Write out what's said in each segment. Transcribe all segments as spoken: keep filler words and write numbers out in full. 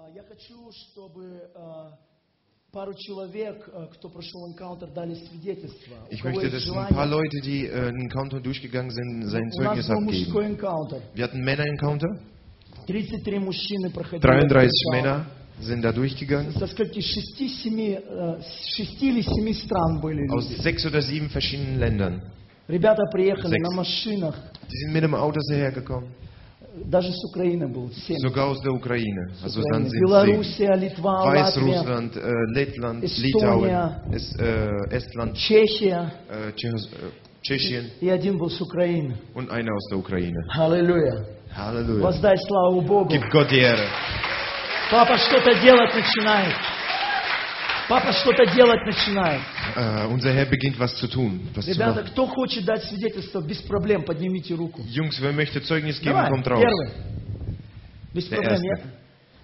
Я хочу, чтобы пару человек, кто прошел энкаунтер, дали свидетельство. Ich möchte, dass ein paar Leute, die äh, einen Encounter durchgegangen sind, sein Zeugnis abgeben. Wir hatten Männer-Encounter. dreiunddreißig Männer sind da durchgegangen. Aus sechs oder sieben verschiedenen Ländern. Sechs. Die sind mit dem Auto hierher gekommen. Sogar aus der Ukraine. Also dann sind sie Weißrussland, äh, Lettland, Litauen, es, äh, Estland, äh, Tschechien und einer aus der Ukraine. Halleluja. Halleluja. Воздай славу Богу. Gib Gott die Ehre. Папа что-то делать начинает. Папа что-то делать начинает. Uh, unser Herr beginnt was zu tun. Was Ребята, zu кто хочет дать свидетельство без проблем, поднимите руку. Jungs, wer möchte Zeugnis geben, Давай, kommt raus. первый. Без Der проблем. Erste. Я...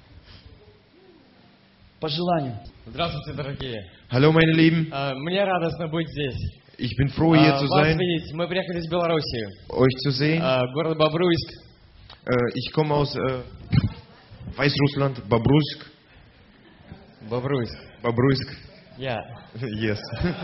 По желанию. Здравствуйте, дорогие. Hallo, meine Lieben. Uh, Мне радостно быть здесь. Ich bin froh, hier uh, zu Вас sein, видеть. Мы приехали из Белоруссии. euch zu sehen. Uh, Город Бобруйск. Uh, ich komme aus uh, Weißrussland, Bobruisk. Бобруйск. Bobruisk. Я. Yes.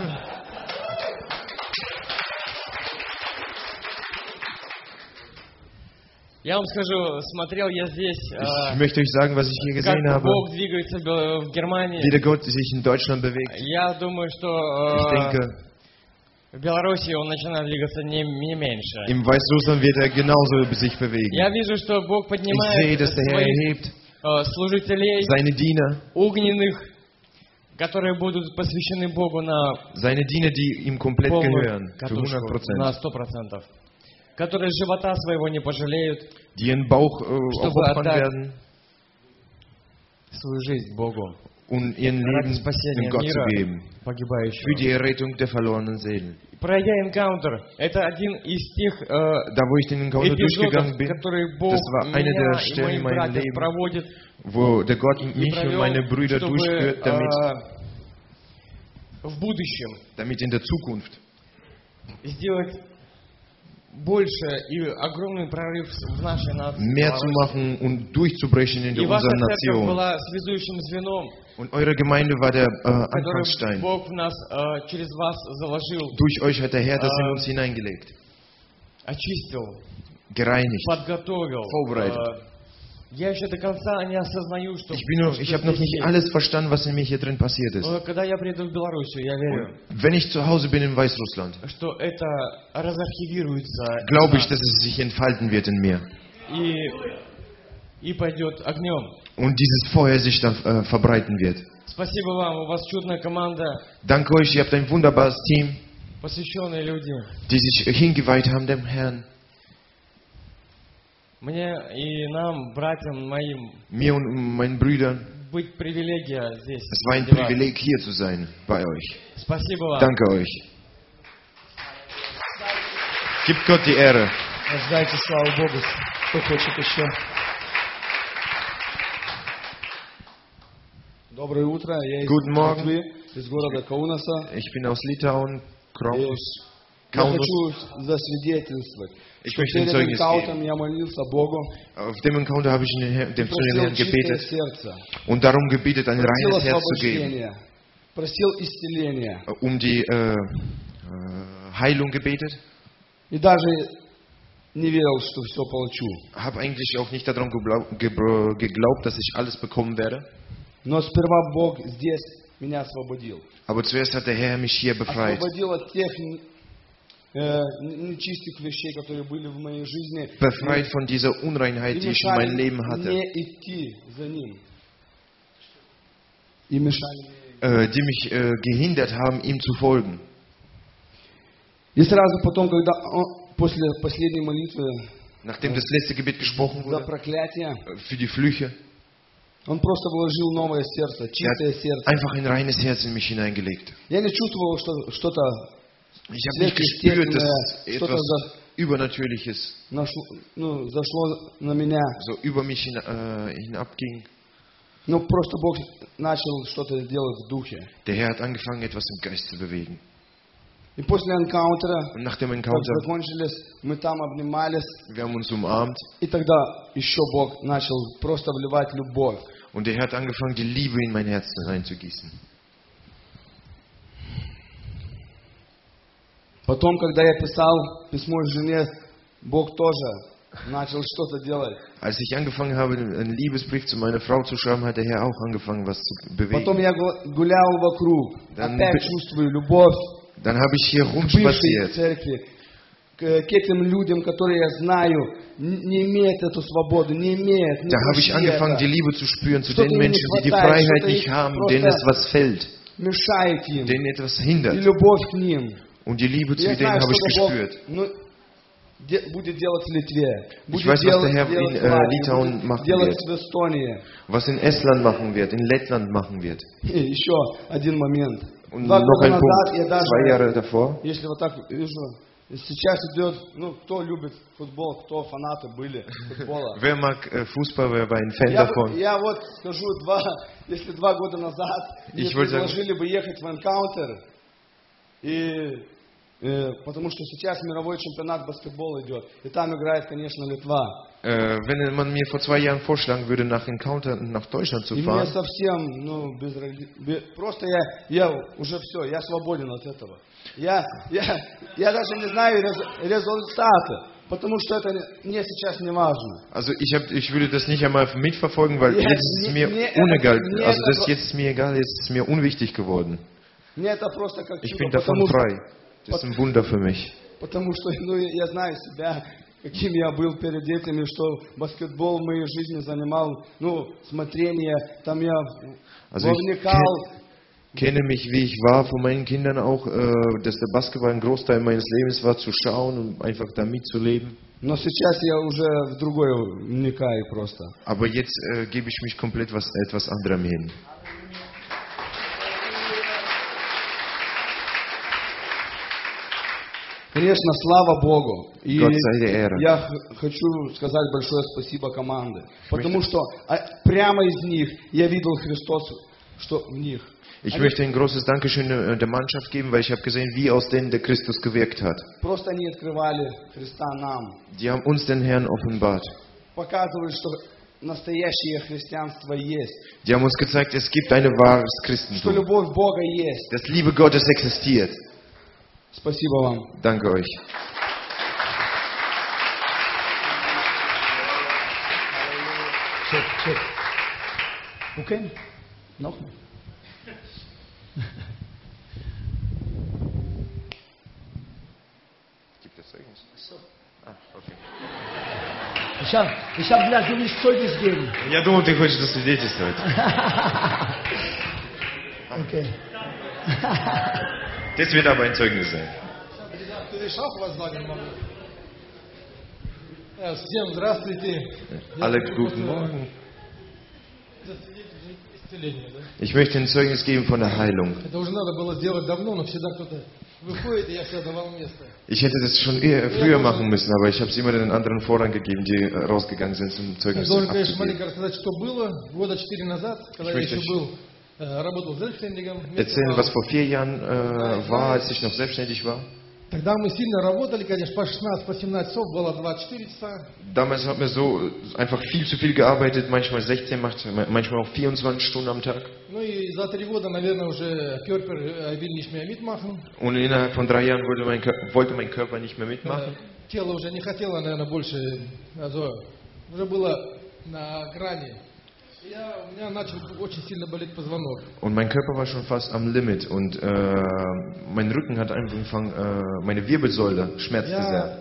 Я вам скажу, смотрел я здесь, Ich möchte euch sagen, was ich hier как gesehen habe, Бог двигается в Германии. wie der Gott sich in Deutschland bewegt. Я думаю, Ich что denke, в Белоруссии он начинает двигаться не, не меньше. im Weißrussland wird er genauso sich bewegen. Я вижу, что Бог Ich sehe, поднимает dass der Herr своих erhebt э, служителей seine Diener, огненных, которые будут посвящены Богу на seine Diener, die ihm komplett полную gehören, für hundert катушку, на Prozent, сто процентов, которые живота своего не пожалеют, die ihren Bauch äh, Чтобы aufopfern отдать werden, свою жизнь Богу um ihren ради Leben спасения dem Gott zu мира geben, für погибающего. die Errettung der verlorenen Seelen. Пройдя энкаунтер, это один из тех э, Da, wo ich den Encounter эпизодов, durchgegangen bin, которые Бог das war eine меня der и Stellen in моих meinem братьев Leben, проводит wo der Gott и mich und meine провел, Brüder чтобы durchführt, damit, э, в будущем damit in der Zukunft сделать больше и огромный прорыв в нашей нации. mehr zu machen und durchzubrechen in И ваша unserer церковь Nation. была связующим звеном, Und eure Gemeinde war der äh, который Anfangsstein. Бог в нас э, через вас заложил, Durch euch hat der Herr das in Äh, uns hineingelegt, очистил, gereinigt, подготовил. vorbereitet. Э, Я еще до конца не осознаю, что, Ich, bin noch, ich habe noch nicht alles verstanden, was in mir hier drin passiert ist. Но когда я приеду в Белоруссию, я верю, Wenn ich zu Hause bin in Weißrussland, что это разархивируется glaube ich, dass es sich entfalten wird in mir. и, и пойдет огнем. Und dieses Feuer sich dann äh, verbreiten wird. Спасибо вам, у вас чудная команда, Danke euch, ihr habt ein wunderbares Team, посвященные люди. die sich hingeweiht haben dem Herrn. Мне и нам, братьям моим, Mir und meinen Brüdern, быть привилегия здесь. es war ein среди вас. Privileg, hier zu sein, bei euch. Спасибо вам. Danke euch. Gebt Gott die Ehre. Воздайте славу Богу. Кто хочет еще? Доброе утро, я из Guten Morgen. Литвы, из города Каунаса. Ich bin aus Litauen, Kraus, Я Kaunus. хочу засвидетельствовать, Ich что möchte ein перед Zeugnis энкаунтером я молился Богу, Auf dem Encounter habe ich den Herrn- dem zu dem просил Herrn чистое gebetet сердце, und darum gebetet, ein просил reines Herz zu geben, освобождения, просил исцеления. um die äh, äh, Heilung gebetet. И даже не верил, что все получу. Habe eigentlich auch nicht daran geblau- gebr- geglaubt, dass ich alles bekommen werde. Но сперва Бог здесь меня освободил. Aber zuerst hat der Herr mich hier befreit. Освободил от тех э, нечистых вещей, которые были в моей жизни. Befreit von dieser Unreinheit, И die ich in meinem Leben мешали hatte. мне идти за Ним. И мешали мне. Äh, die mich äh, gehindert haben, ihm zu folgen. И сразу потом, когда он, после последней молитвы Nachdem das letzte Gebet gesprochen за wurde, проклятие, äh, für die Flüche, он просто вложил новое сердце, er чистое hat сердце. einfach ein reines Herz in mich hineingelegt. Я не чувствовал, что что-то Ich habe nicht gespürt, dass что-то etwas за- Übernatürliches нашло, ну, зашло на меня. so über mich hin, äh, hinabging. Но просто Бог начал что-то делать в духе. Der Herr hat angefangen, etwas im Geist zu bewegen. И после энкаунтера, Und nach dem как Encounter, закончились, мы там обнимались. wir haben uns umarmt. И тогда еще Бог начал просто вливать любовь. Und der Herr hat angefangen, die Liebe in mein Herz reinzugießen. Потом, когда я писал письмо жене, Бог тоже начал что-то делать. Als ich angefangen habe, einen Liebesbrief zu meiner Frau zu schreiben, hat der Herr auch angefangen, was zu bewegen. Потом я гулял вокруг, опять чувствую любовь. Dann habe ich hier rumspaziert. Церкви, к, к этим людям, которые я знаю, не имеют эту свободу, не имеют. Da habe ich angefangen, die Liebe zu spüren zu den Menschen, die die Freiheit nicht haben, denen es was fällt, denen etwas hindert. Und die Liebe zu denen habe ich gespürt. Ich weiß, was der Herr in äh, Litauen machen wird, was in Estland machen wird, in Lettland machen wird. Und noch ein Punkt, zwei Jahre davor. Сейчас идет, ну, кто любит футбол, кто фанаты были футбола. Wer mag äh, Fußball, wer war ein Fan я, davon? Я вот скажу, два, если два года назад мне предложили бы ехать в Encounter, и, э, потому что сейчас мировой чемпионат баскетбола идет, и там играет, конечно, Литва. Äh, wenn man mir vor zwei Jahren vorschlagen würde, nach Encounter nach Deutschland zu fahren. Совсем, ну, без, без, просто я, я уже все, я свободен от этого. Я, я, я даже не знаю результаты, потому что это мне сейчас не важно. Also ich hab, ich würde das nicht einmal mitverfolgen, weil jetzt ist es mir unegal. Also das jetzt ist mir egal, jetzt ist es mir unwichtig geworden. Ich bin davon frei. Das ist ein Wunder für mich. Потому что, ну, я знаю себя, каким я был перед этим, что баскетбол в моей жизни занимал, ну, смотрение, там я вовлекал. Ich kenne mich, wie ich war von meinen Kindern auch, äh, dass der Basketball ein Großteil meines Lebens war, zu schauen und einfach da mitzuleben. Но сейчас я уже в другое вникаю просто. Aber jetzt äh, gebe ich mich komplett was, etwas anderem hin. Конечно, слава Богу. И Gott sei die Ehre. Я хочу сказать большое спасибо команде, потому что прямо из них я видел Христос, что в них. Ich möchte ein großes Dankeschön der Mannschaft geben, weil ich habe gesehen, wie aus denen der Christus gewirkt hat. Die haben uns den Herrn offenbart. Die haben uns gezeigt, es gibt ein wahres Christentum. Das Liebe Gottes existiert. Danke euch. Check, check. Okay, noch mehr. Gibt es Zeugnis? So. Ah, okay. Ich habe, ich hab gedacht, du willst Zeugnis geben. Я думал, ты хочешь засвидетельствовать. Okay. Das wird aber ein Zeugnis sein. Всем здравствуйте. Alle guten Morgen. Ich möchte ein Zeugnis geben von der Heilung. Ich hätte das schon eher früher machen müssen, aber ich habe es immer den anderen Vorrang gegeben, die rausgegangen sind zum Zeugnis abzugeben. Ich möchte erzählen, was vor vier Jahren äh, war, als ich noch selbstständig war. Тогда мы сильно работали, конечно, по шестнадцать, по семнадцать часов, было двадцать четыре часа. Damals haben wir so einfach viel zu viel gearbeitet, manchmal sechzehn, manchmal auch vierundzwanzig Stunden am Tag. Ну и за три года, наверное, уже Körper will nicht mehr mitmachen. Und innerhalb von drei Jahren wollte mein, wollte mein Körper nicht mehr mitmachen. Тело уже не хотело, наверное, больше, also, уже было на грани. Und mein Körper war schon fast am Limit und äh, mein Rücken hat angefangen, äh, meine Wirbelsäule schmerzte sehr.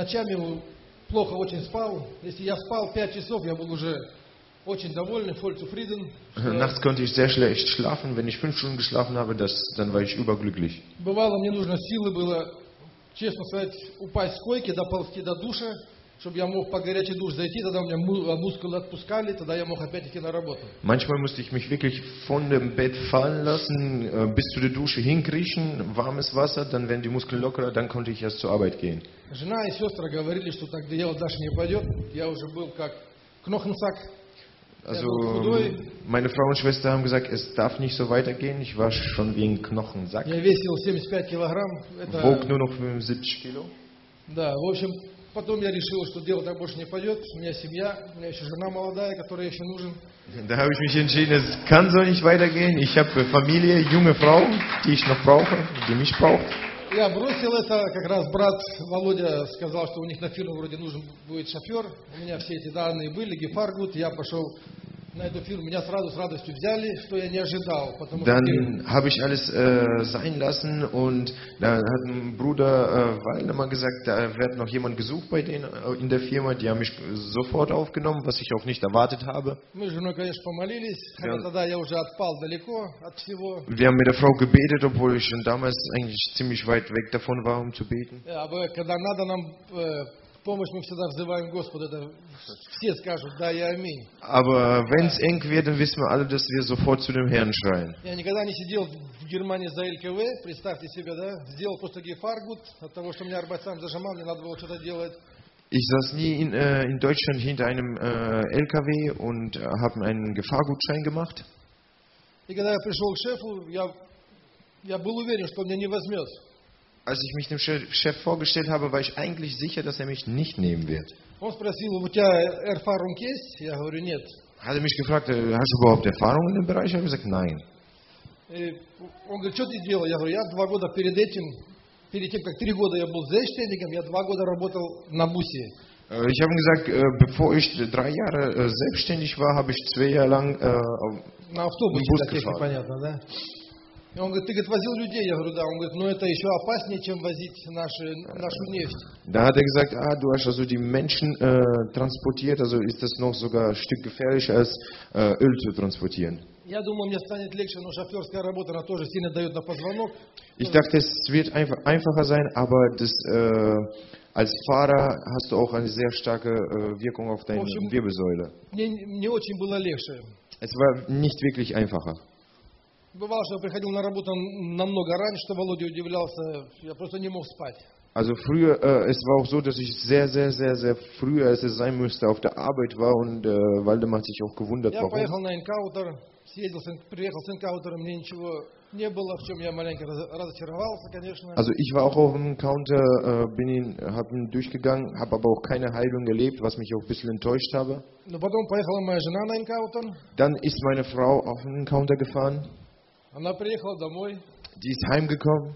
Nachts konnte ich sehr schlecht schlafen. Wenn ich fünf Stunden geschlafen habe, das, dann war ich überglücklich. Бывало, мне нужно силы было, честно сказать, упасть с койки, доползти до душа. Чтобы я мог под горячий душ зайти, тогда у меня мускулы отпускали, тогда я мог опять идти на работу. Manchmal musste ich mich wirklich von dem Bett fallen lassen, bis zu der Dusche hinkriechen, warmes Wasser, dann werden die Muskeln lockerer, dann konnte ich erst zur Arbeit gehen. Жена и сестры говорили, что так дело дальше не пойдет. Я уже был как Knochensack. Also meine Frau und Schwester haben gesagt, es darf nicht so weitergehen. Ich war schon wie ein Knochensack. Я весил семьдесят пять килограмм. Wog nur noch fünfundsiebzig Kilo. Да, в общем. Потом я решил, что дело так больше не пойдет. У меня семья, у меня еще жена молодая, которая еще нужен. Da habe ich mich entschieden, es kann so nicht weitergehen. Ich habe Familie, junge Frau, die ich noch brauche, die mich braucht. Я бросил это, как раз брат Володя сказал, что у них на фирму вроде нужен будет шофер. У меня все эти данные были, Гефаргут, я пошел на эту фирму, меня сразу с радостью взяли, что я не ожидал. Dann habe ich alles äh, sein lassen und da hat ein Bruder äh, Waldemar gesagt, da wird noch jemand gesucht bei denen äh, in der Firma, die haben mich sofort aufgenommen, was ich auch nicht erwartet habe. Мы с женой, конечно, помолились, хотя тогда я уже отпал далеко от всего. Wir haben mit der Frau gebetet, obwohl ich schon damals eigentlich ziemlich weit weg davon war, um zu beten. Aber когда надо нам помощь, мы всегда взываем Господа, это все скажут да и аминь. Aber wenn es eng wird, dann wissen wir alle, dass wir sofort zu dem Herrn schreien. Я никогда не сидел в Германии за эл ка вэ, представьте себе, да, сделал просто Гефаргут, от того, что меня Арбайцам зажимал, мне надо было что-то делать. Ich saß nie in, äh, in Deutschland hinter einem äh, L K W und äh, habe einen Gefahrgutschein gemacht. И когда я пришел к шефу, я, я был уверен, что он меня не возьмет. Als ich mich dem Chef vorgestellt habe, war ich eigentlich sicher, dass er mich nicht nehmen wird. Он спросил, у тебя erfahrung есть? Я говорю, нет. Hat er mich gefragt, hast du überhaupt Erfahrung in dem Bereich? Ich habe gesagt, nein. И он говорит, что ты делал? Я говорю, я два года перед этим, перед тем, как три года я был selbstständigом, я два года работал на бусе. Ich habe ihm gesagt, bevor ich drei Jahre selbstständig war, habe ich zwei Jahre lang äh, на автобусе, Bus так если понятно, да? И он говорит, ты, говорит, возил людей? Я говорю, да. Он говорит, ну это еще опаснее, чем возить наши, нашу нефть. Da hat er gesagt, ah, du hast also die Menschen äh, transportiert, also ist das noch sogar ein Stück gefährlicher als äh, Öl zu transportieren. Я думаю, мне станет легче, но шоферская работа, она тоже сильно дает на позвонок. Ich dachte, es wird einfach einfacher sein, aber das, äh, als Fahrer hast du auch eine sehr starke äh, Wirkung auf deine Wirbelsäule. Мне не очень было легче. Es war nicht wirklich einfacher. Бывало, что я приходил на работу намного раньше, что Володя удивлялся, я просто не мог спать. Also früher, äh, es war auch so, dass ich sehr, sehr, sehr, sehr früher, als es sein müsste, auf der Arbeit war und äh, Waldemar hat sich auch gewundert, я warum. поехал на энкаутер, съездил, приехал с энкаутером, мне ничего не было, в чем я маленько разочаровался, конечно. Also ich war auch auf dem Counter, äh, bin ihn, hab ihn durchgegangen, habe aber auch keine Heilung erlebt, was mich auch ein bisschen enttäuscht habe. Но потом поехала моя жена на энкаутер. Dann ist meine Frau auf den Counter gefahren. Она приехала домой. Die ist heimgekommen.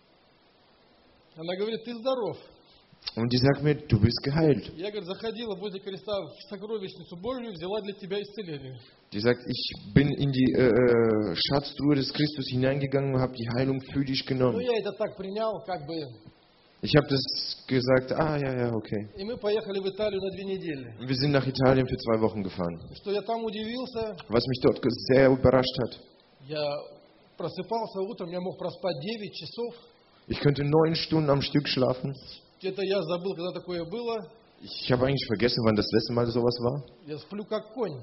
Она говорит, ты здоров. Und die sagt mir, du bist geheilt. Я, говорит, заходила возле креста в сокровищницу Божию, взяла для тебя исцеление. Die sagt, ich bin in die äh, Schatztruhe des Christus hineingegangen und habe die Heilung für dich genommen. Ну, я это так принял, как бы. Ich habe das gesagt, ah ja, ja, okay. И мы поехали в Италию на две недели. Wir sind nach Italien für zwei Wochen gefahren. Что я там удивился. Was mich dort sehr überrascht hat. Я просыпался утром, я мог проспать девять часов. Ich könnte neun Stunden am Stück schlafen. Это я забыл, когда такое было. Ich habe eigentlich vergessen, wann das letzte Mal sowas war. Я сплю как конь.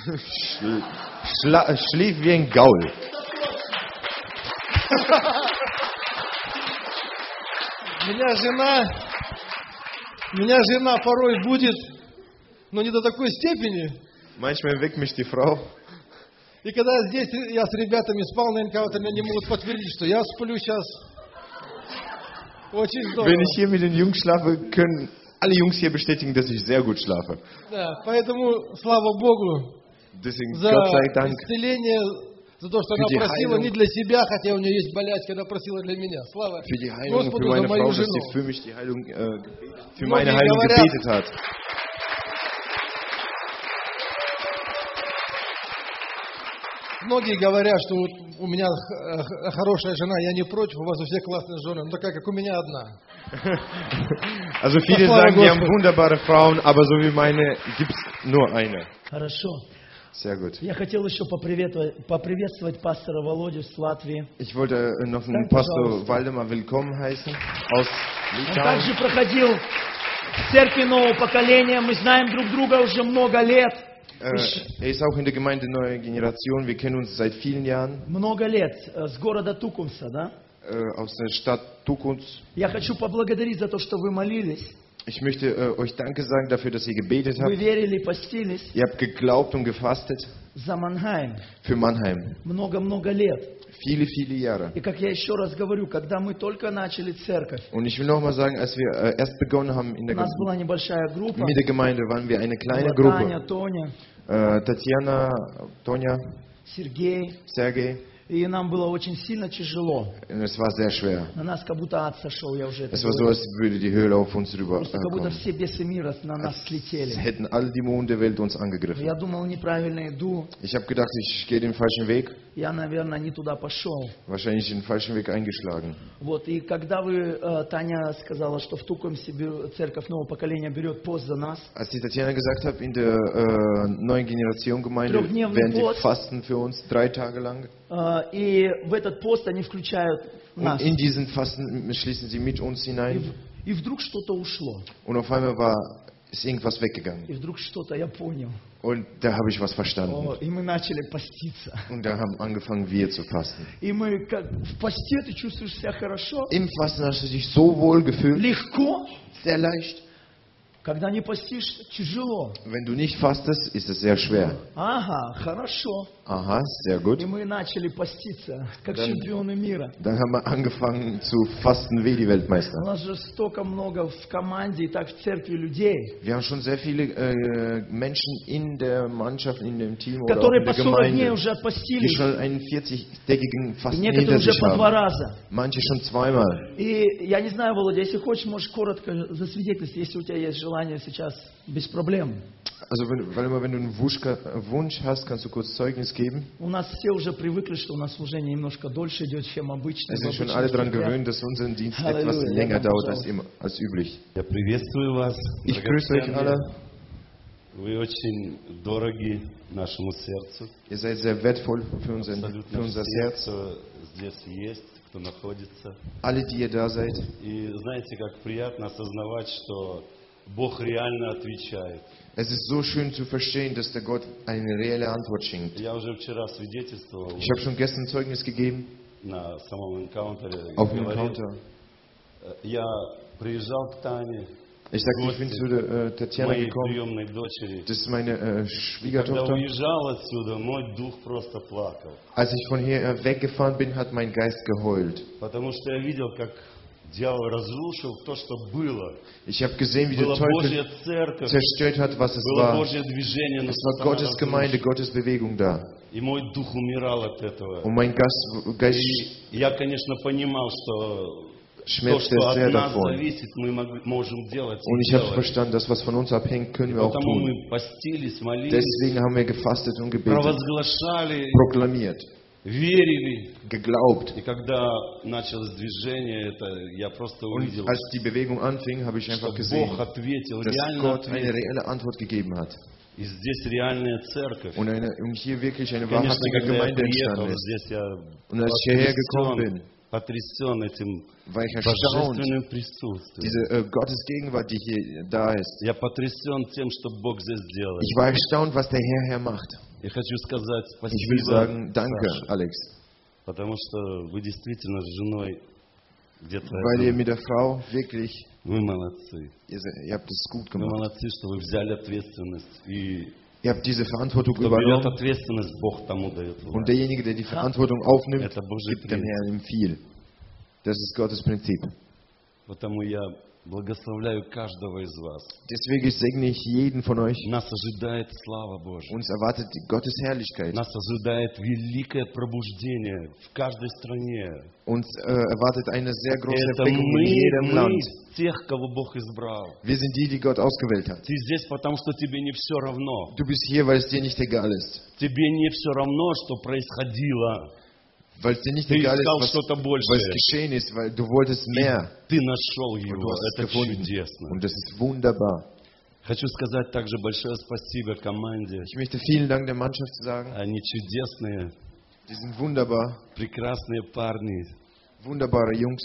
Schla schlief wie ein Gaul. Меня жена, меня жена порой будет, но не до такой степени. Manchmal weckt mich die Frau. И когда здесь я с ребятами спал на энкаутере, они могут подтвердить, что я сплю сейчас очень здорово. Wenn ich hier mit den Jungs schlafe, können alle Jungs hier bestätigen, dass ich sehr gut schlafe. Да, поэтому слава Богу Deswegen, за Gott sei Dank, исцеление, за то, что она просила не для себя, хотя у нее есть болячка, она просила для меня. Слава für die Heilung, für Господу за meine мою Frau, dass жену. sie für mich die Heilung, äh, für Многие meine Heilung говорят, gebetet hat. Многие говорят, что вот у меня хорошая жена, я не против, у вас у всех классные жены, но такая, как у меня одна. Also viele sagen, wir haben wunderbare Frauen, aber so wie meine gibt es nur eine. Хорошо. Sehr gut. Я хотел еще поприветствовать, поприветствовать пастора Володю с Латвии. Ich wollte noch den Pastor Waldemar willkommen heißen aus Он Litauen. также проходил в церкви нового поколения. Мы знаем друг друга уже много лет. Äh, er ist auch in der Gemeinde Neue Generation. Wir kennen uns seit vielen Jahren. Много лет. С города Тукумса, да? Äh, aus der Stadt Tukuns. Я хочу поблагодарить за то, что вы молились. Ich möchte äh, euch Danke sagen dafür, dass ihr gebetet Вы habt. верили, постились Ihr habt geglaubt und gefastet за Манхайм. für Mannheim. Много-много лет. Viele, viele Jahre. И как я еще раз говорю, когда мы только начали церковь, Und ich will nochmal sagen, als wir äh, erst begonnen haben in у der нас Gem- была небольшая группа. mit der Gemeinde, waren wir eine kleine Была Таня, Gruppe. Тоня. äh, Tatjana, Tonja, Сергей. Sergei. И нам было очень сильно тяжело. Es war sehr schwer. На нас как будто ад сошел, я уже это Es war so, als würde die Höhle auf uns rüber Просто как будто kommen. все бесы мира на нас слетели. Es hätten alle Dämonen der Welt uns angegriffen. Я думал, неправильно иду. Ich habe gedacht, ich gehe den falschen Weg. Я, наверное, не туда пошел. Wahrscheinlich den falschen Weg eingeschlagen. Вот, и когда вы, Таня сказала, что в Тукумсе церковь нового поколения берет пост за нас. Als die Tatjana gesagt hat, in der äh, neuen Generation Gemeinde werden die fasten für uns drei Tage lang. И в этот пост они включают нас. Und in diesen Fasten schließen sie mit uns hinein. И вдруг что-то ушло. Und auf einmal war ist irgendwas weggegangen. И вдруг что-то я понял. Und da habe ich was verstanden. О, и мы начали поститься. Und da haben angefangen wir zu fasten. И мы как в посте ты чувствуешь себя хорошо. Im Fasten hast du dich so wohl gefühlt. Легко. Sehr leicht. Когда не постишь, тяжело. Wenn du nicht fastest, ist es sehr schwer. Ага, хорошо. Aha, sehr gut. И мы начали поститься, как Dann- чемпионы мира. Dann haben wir angefangen zu fasten wie die Weltmeister. У нас же столько много в команде и так в церкви людей, Wir haben schon sehr viele äh, Menschen in der Mannschaft, in dem Team oder auch которые in по der сорок дней Gemeinde, уже die отпостились, schon einen vierzig-tägigen и Fasten некоторые hinter уже sich по два haben. раза. Manche schon zweimal. И я не знаю, Володя, если хочешь, можешь коротко засвидетельствовать, если у тебя есть желание сейчас, без проблем. Also wenn, weil immer, wenn du einen Wunsch, Wunsch hast, kannst du kurz Zeugnis geben. У нас все уже привыкли, что у нас служение немножко дольше идет, чем обычно. Es в sind schon обычных alle daran церквях. gewöhnt, dass unser Dienst Halleluja, etwas ja, länger dann dauert als, pожалуйста. immer, als üblich. Я приветствую вас. Ich grüße euch alle. Вы очень дороги нашему сердцу. Ihr seid sehr wertvoll für, unseren, für Абсолютно unser все, Herz. кто здесь есть, кто находится. Alle, die ihr da seid. И знаете, как приятно осознавать, что Бог реально отвечает. Es ist so schön zu verstehen, dass der Gott eine reelle Antwort schenkt. Я уже вчера свидетельствовал Ich habe schon gestern Zeugnis gegeben на самом энкаунтере. и auf dem говорил, Encounter. э, Я приезжал к Тане, Ich sagte, ich bin zu der, äh, Tatjana моей gekommen. приемной дочери. Das ist meine äh, Когда Schwiegertochter. уезжал отсюда, мой дух просто плакал. Als ich von hier äh, weggefahren bin, hat mein Geist geheult. Потому что я видел, как дьявол разрушил то, что было. Ich habe gesehen, wie der Была Божья Teufel церковь, zerstört hat, was es было war. Божье движение, но Es war сатана Gottes Gemeinde, разрушил. Gottes Bewegung da. И мой дух умирал от этого. Und mein Geist, Geist И я, конечно, понимал, что то, schmerzte что sehr от нас davon. зависит, мы мог- можем делать Und и ich habe делать. verstanden, dass was von uns abhängt, können wir auch Потому tun. мы постились, молились, Deswegen haben wir gefastet und gebetet, провозглашали, proklamiert, верили. geglaubt. И когда началось движение, это я просто Und увидел, als die Bewegung anfing, habe ich что einfach gesehen, Бог ответил, dass реально Gott eine ответил. reelle Antwort gegeben hat. И здесь реальная церковь. Und, eine, und hier wirklich eine Конечно, wahrhaftige когда я Gemeinde приехал, entstanden ist. здесь я Und als ich hierher gekommen потрясен, bin, потрясен этим war ich erstaunt, божественным присутствием. diese äh, Gottes Gegenwart, die hier da ist. Я потрясен тем, что Бог здесь делает. Ich war erstaunt, was der Herr hier macht. Я хочу сказать Ich will спасибо, sagen, danke, Саша, Alex, потому что вы действительно с женой где-то... weil ihr mit der Frau wirklich, Вы молодцы. ihr, se- ihr habt es gut Вы gemacht. молодцы, что вы взяли ответственность. И Ihr habt diese Verantwortung кто берет übernommen ответственность, Бог тому дает власть. und derjenige, der die Verantwortung aufnimmt, Это Божий gibt dem принцип. Herrn ihm viel. Das ist Gottes Prinzip. Потому я благословляю каждого из вас. Deswegen segne ich jeden von euch. Нас ожидает слава Божья. Uns erwartet die Gottes Herrlichkeit. Нас ожидает великое пробуждение в каждой стране. Uns äh, erwartet eine sehr große Это Erweckung in мы, jedem мы Land. тех, кого Бог избрал. Wir sind die, die Gott ausgewählt hat. Ты здесь, потому что тебе не все равно. Du bist hier, weil es dir nicht egal ist. Тебе не все равно, что происходило. Weil es dir nicht Ты egal искал ist, was, что-то was большее. geschehen ist, weil du wolltest mehr. Ты нашел Und du его. hast es Это gefunden. чудесно. Und das ist wunderbar. Хочу сказать также большое спасибо команде. Ich möchte vielen Dank der Mannschaft sagen. Они чудесные, Die sind wunderbar. прекрасные парни. Wunderbare Jungs.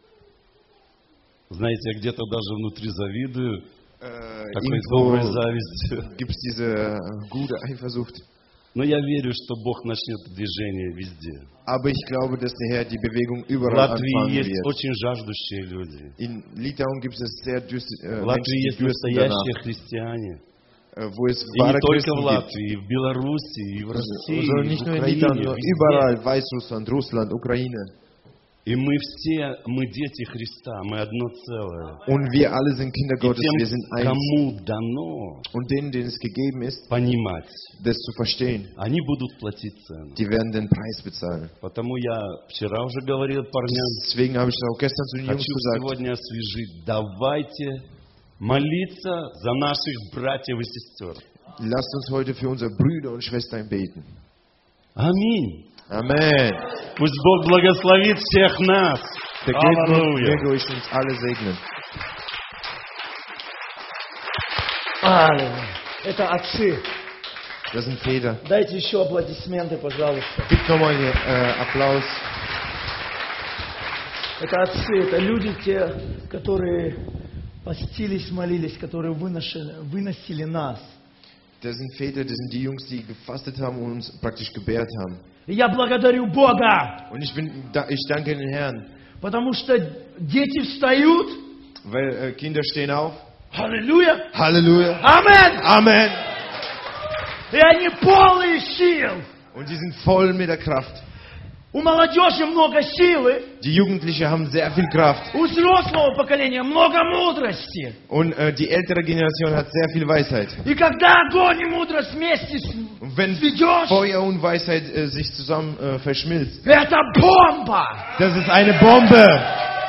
Знаете, я где-то даже внутри завидую. Äh, Такой доброй irgendwo завистью. gibt es diese gute Eifersucht. Но я верю, что Бог начнет движение везде. Aber ich glaube, dass der Herr die Bewegung В überall Латвии anfangen есть wird. очень жаждущие люди. In Litauen gibt es sehr dürste, äh, В Menschen, Латвии die есть dürsten настоящие danach, христиане. äh, wo es И не wahre только Christen в gibt. Латвии, и в Белоруссии, и в России, Also и nicht в nur in Украине, Litauen, sondern везде. überall. Weißrussland, Russland, Ukraine. И мы все, мы дети Христа, мы одно целое. Und wir alle sind Kinder Gottes, тем, wir sind eins. кому дано Und denen, denen es gegeben ist, понимать, das zu verstehen, они будут платить цену. die werden den Preis bezahlen. Потому я вчера уже говорил парням, Deswegen habe ich auch gestern zu den Jungs хочу gesagt, сегодня освежить, давайте молиться за наших братьев и сестер. lasst uns heute für unsere Brüder und Schwestern beten. Аминь. Amen. Пусть Бог благословит всех нас. Der Gott möge euch uns alle segnen. Аллилуйя. Это отцы. Das sind Väter. Дайте еще аплодисменты, пожалуйста. Gibt nochmal einen äh, Applaus. Это отцы, это люди те, которые постились, молились, которые выносили, выносили нас. Das sind Väter, das sind die Jungs, die gefastet haben und uns praktisch gebärt haben. Я благодарю Бога, Und ich, bin, ich danke den Herrn, потому что дети встают. weil äh, Kinder stehen auf. Аллилуйя. Halleluja. Amen. Amen. И они полные сил. Und die sind voll mit der Kraft. У молодежи много силы, Die Jugendlichen haben sehr viel Kraft. у взрослого поколения много мудрости. Und äh, die ältere Generation hat sehr viel Weisheit. И когда огонь и мудрость вместе с- Und wenn сведешь, Feuer und Weisheit äh, sich zusammen äh, verschmilzt, это бомба. das ist eine Bombe.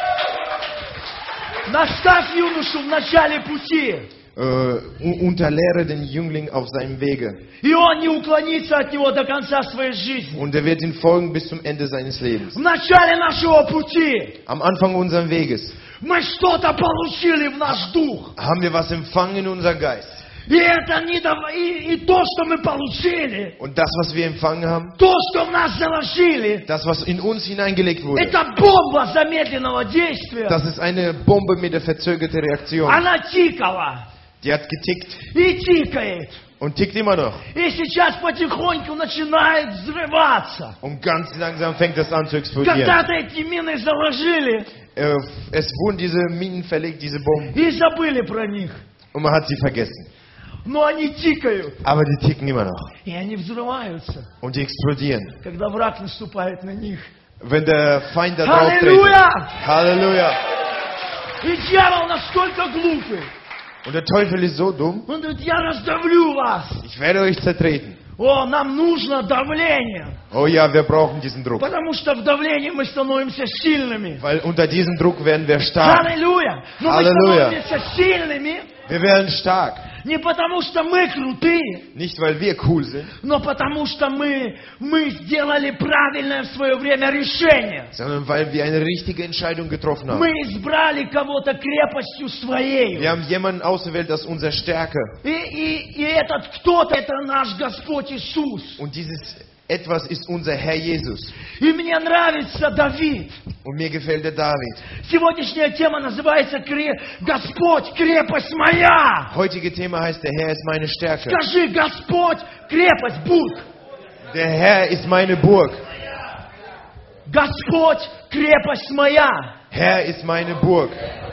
Наставь юношу в начале пути, Äh, un- unterlehre den Jüngling auf seinem Wege. и он не уклонится от него до конца своей жизни. Und er wird ihm folgen bis zum Ende seines Lebens. В начале нашего пути Am Anfang unseres Weges мы что-то получили в наш дух. haben wir was empfangen in unser Geist. И это не дав- и, и то, что мы получили, Und das, was wir empfangen haben, то, что в нас заложили, das, was in uns hineingelegt wurde, это бомба замедленного действия. das ist eine Bombe mit der verzögerten Reaktion. Она тикала Die hat getickt и тикает. und tickt immer noch. И сейчас потихоньку начинает взрываться. Und ganz langsam fängt das an zu explodieren. Когда-то эти мины заложили Äh, es wurden diese Minen verlegt, diese Bomben, и забыли про них. und man hat sie vergessen. Но они тикают, Aber die ticken immer noch. и они взрываются, Und die explodieren. когда враг наступает на них. Wenn der Feind da drauf Halleluja! tritt. Halleluja! И дьявол насколько глупый. Und der Teufel ist so dumm, Он говорит, я раздавлю вас. ich werde euch zertreten. О, нам нужно давление. Oh ja, wir brauchen diesen Druck. Потому что в давлении мы становимся сильными. Weil unter diesem Druck werden wir stark. Аллилуйя! Но мы Halleluja. становимся сильными Wir werden stark. не потому что мы крутые, Nicht, weil wir cool sind, но потому что мы, мы сделали правильное в свое время решение. sondern weil wir eine richtige Entscheidung getroffen haben. Мы избрали кого-то крепостью своей. Wir haben jemanden ausgewählt, das ist unsere Stärke. И, и, и этот кто-то, это наш Господь Иисус. Und dieses Etwas ist unser Herr Jesus. И мне нравится Давид. Und mir gefällt der David. Сегодняшняя тема называется «Кре- «Господь, крепость моя». Heutige Thema heißt, der Herr ist meine Stärke. Скажи, Господь, крепость, Бург. Der Herr ist meine Burg. Господь, крепость моя. Herr ist meine Burg.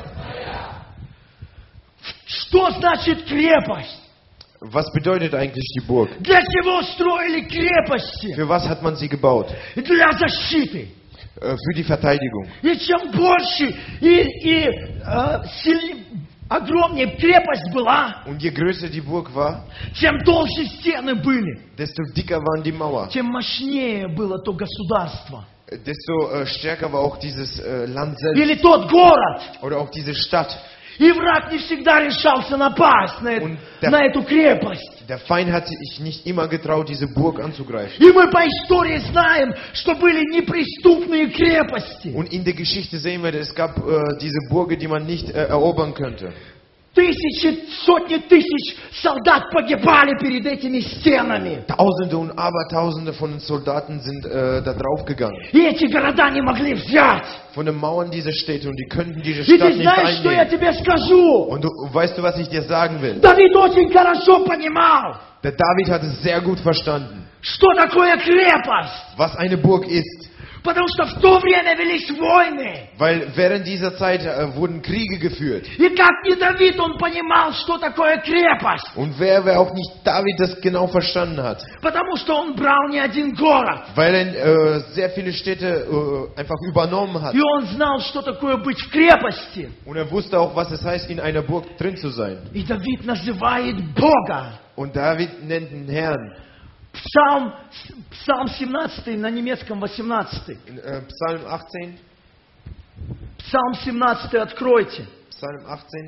Что значит крепость? Was bedeutet eigentlich die Burg? Для чего строили крепости? Für was hat man sie gebaut? Для защиты. Äh, Für die Verteidigung. И чем больше и, и э, сильнее, огромнее крепость была, Und je größer die Burg war, чем толще стены были, desto dicker waren die Mauer. тем мощнее было то государство. Desto äh, stärker war auch dieses äh, Land selbst. Или тот город. Oder auch diese Stadt. И враг не всегда решался напасть на, эту- Und der- на эту крепость. Der Feind hat sich nicht immer getraut, diese Burg anzugreifen. И мы по истории знаем, что были неприступные крепости. Und in der Geschichte sehen wir, es gab äh, diese Burgen, die man nicht äh, erobern könnte. Тысячи, сотни тысяч солдат погибали перед этими стенами. Tausende und Abertausende von den Soldaten sind äh, da draufgegangen. И эти города не могли взять. Von den Mauern dieser Städte, und die könnten diese И Stadt ты nicht знаешь, что я einnehmen. тебе скажу? Und du, weißt du, was ich dir sagen will? Давид очень хорошо понимал, Der David hat es sehr gut verstanden, что такое крепость. was eine Burg ist. Потому что в то время велись войны. Weil während dieser Zeit äh, wurden Kriege geführt. И как не Давид, он понимал, что такое крепость. Und wer, wer auch nicht David das genau verstanden hat. Потому что он брал не один город. Weil er äh, sehr viele Städte äh, einfach übernommen hat. И он знал, что такое быть в крепости. Und er wusste auch, was es heißt, in einer Burg drin zu sein. И Давид называет Бога. Und David nennt den Herrn. Псалм, Псалм семнадцатый, на немецком восемнадцатый. Äh, Psalm achtzehn. Псалм семнадцатый откройте. Psalm achtzehn.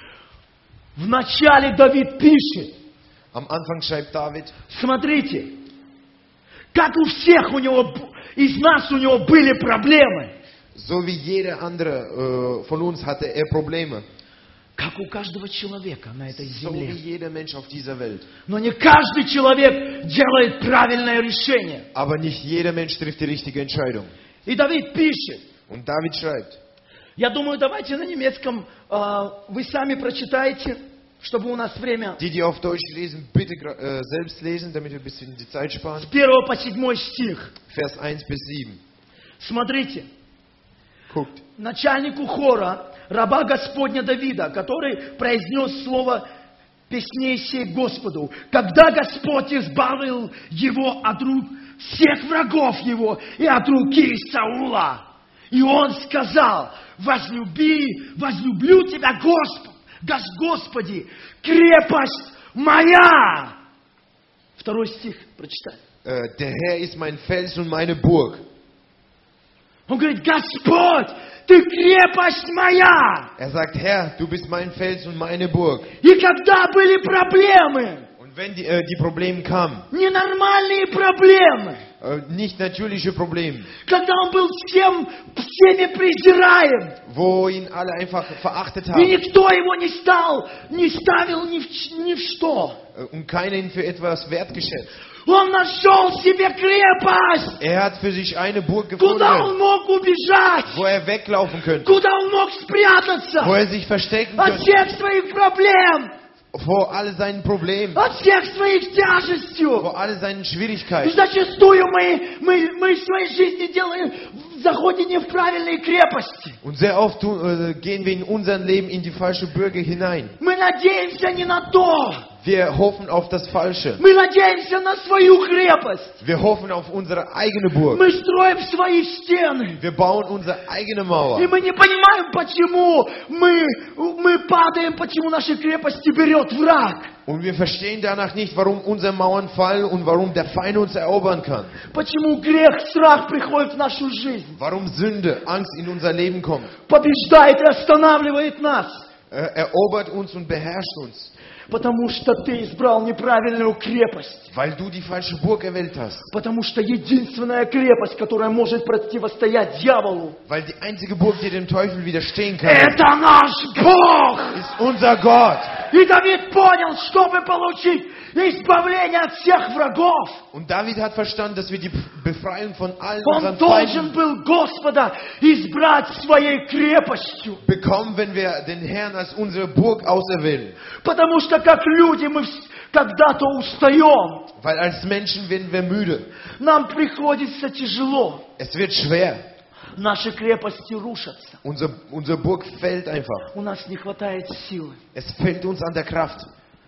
В начале Давид пишет. Am Anfang schreibt David. Смотрите, как у всех у него, из нас у него были проблемы. So wie jeder andere äh, von uns hatte er Probleme. Как у каждого человека на этой So земле. wie jeder Mensch auf dieser Welt. Но не каждый человек делает правильное решение. Aber nicht jeder Mensch trifft die richtige Entscheidung. И Давид пишет. Und David schreibt. Я думаю, давайте на немецком э, вы сами прочитаете, чтобы у нас время. Die, die auf Deutsch lesen, bitte äh, selbst lesen, damit wir ein bisschen die Zeit sparen. С первого по седьмой стих. Vers eins bis sieben. Смотрите. Guckt. Начальнику хора, раба Господня Давида, который произнес слово «Песней сей Господу», когда Господь избавил его от рук всех врагов его и от руки Саула. И он сказал: «Возлюби, возлюблю тебя, Госп... Господи, крепость моя». Второй стих прочитай. Äh, der Herr ist mein Fels und meine Burg. Он говорит: Господь, ты крепость моя. Er sagt: Herr, du bist mein Fels und meine Burg. И когда были проблемы, Und wenn die, äh, die Probleme kamen, ненормальные проблемы, äh, nicht natürliche Probleme, когда он был всем, всеми презираем, wo ihn alle einfach verachtet и haben никто его не стал, не ставил ни в, ч- ни в что, äh, und keiner ihn für etwas wertgeschätzt. он нашел себе крепость, Er hat für sich eine Burg куда он gefunden, мог убежать, wo er weglaufen könnte, куда он мог wo спрятаться er sich verstecken от könnte, всех своих проблем, vor all seinen Problemen, от всех своих тяжестью. vor all seinen И Schwierigkeiten. зачастую мы, мы, мы в своей жизни делаем, заходим не в правильные крепости. Und sehr oft tun, äh, gehen wir in unserem Leben in die falsche Burg hinein. Мы надеемся не на то. Wir hoffen auf das Falsche. Мы надеемся на свою крепость. Wir hoffen auf unsere eigene Burg. Мы строим свои стены. Wir bauen unsere eigene Mauer. И мы не понимаем, почему мы, мы падаем, почему наши крепости берет враг. Und wir verstehen danach nicht, warum unsere Mauern fallen und warum der Feind uns erobern kann. Почему грех, страх приходит в нашу жизнь. Warum Sünde, Angst in unser Leben kommt. Побеждает и останавливает нас. Er erobert uns und beherrscht uns. Потому что ты избрал неправильную крепость. Weil du die falsche Burg erwählt hast. Потому что единственная крепость, которая может противостоять дьяволу, Weil die einzige Burg, die dem Teufel widerstehen kann, это наш Бог. ist unser Gott. И Давид понял, чтобы получить избавление от всех врагов, Und David hat verstanden, dass wir die Befreiung von allen он unseren должен Feinden был Господа избрать своей крепостью. bekommen, wenn wir den Herrn als unsere Burg auserwählen. Потому что как люди мы вс- когда-то устаем. Weil als Menschen werden wir müde. Нам приходится тяжело. Es wird schwer. Наши крепости рушатся. Unsere, unsere Burg fällt einfach. У нас не хватает силы. Es fehlt uns an der Kraft.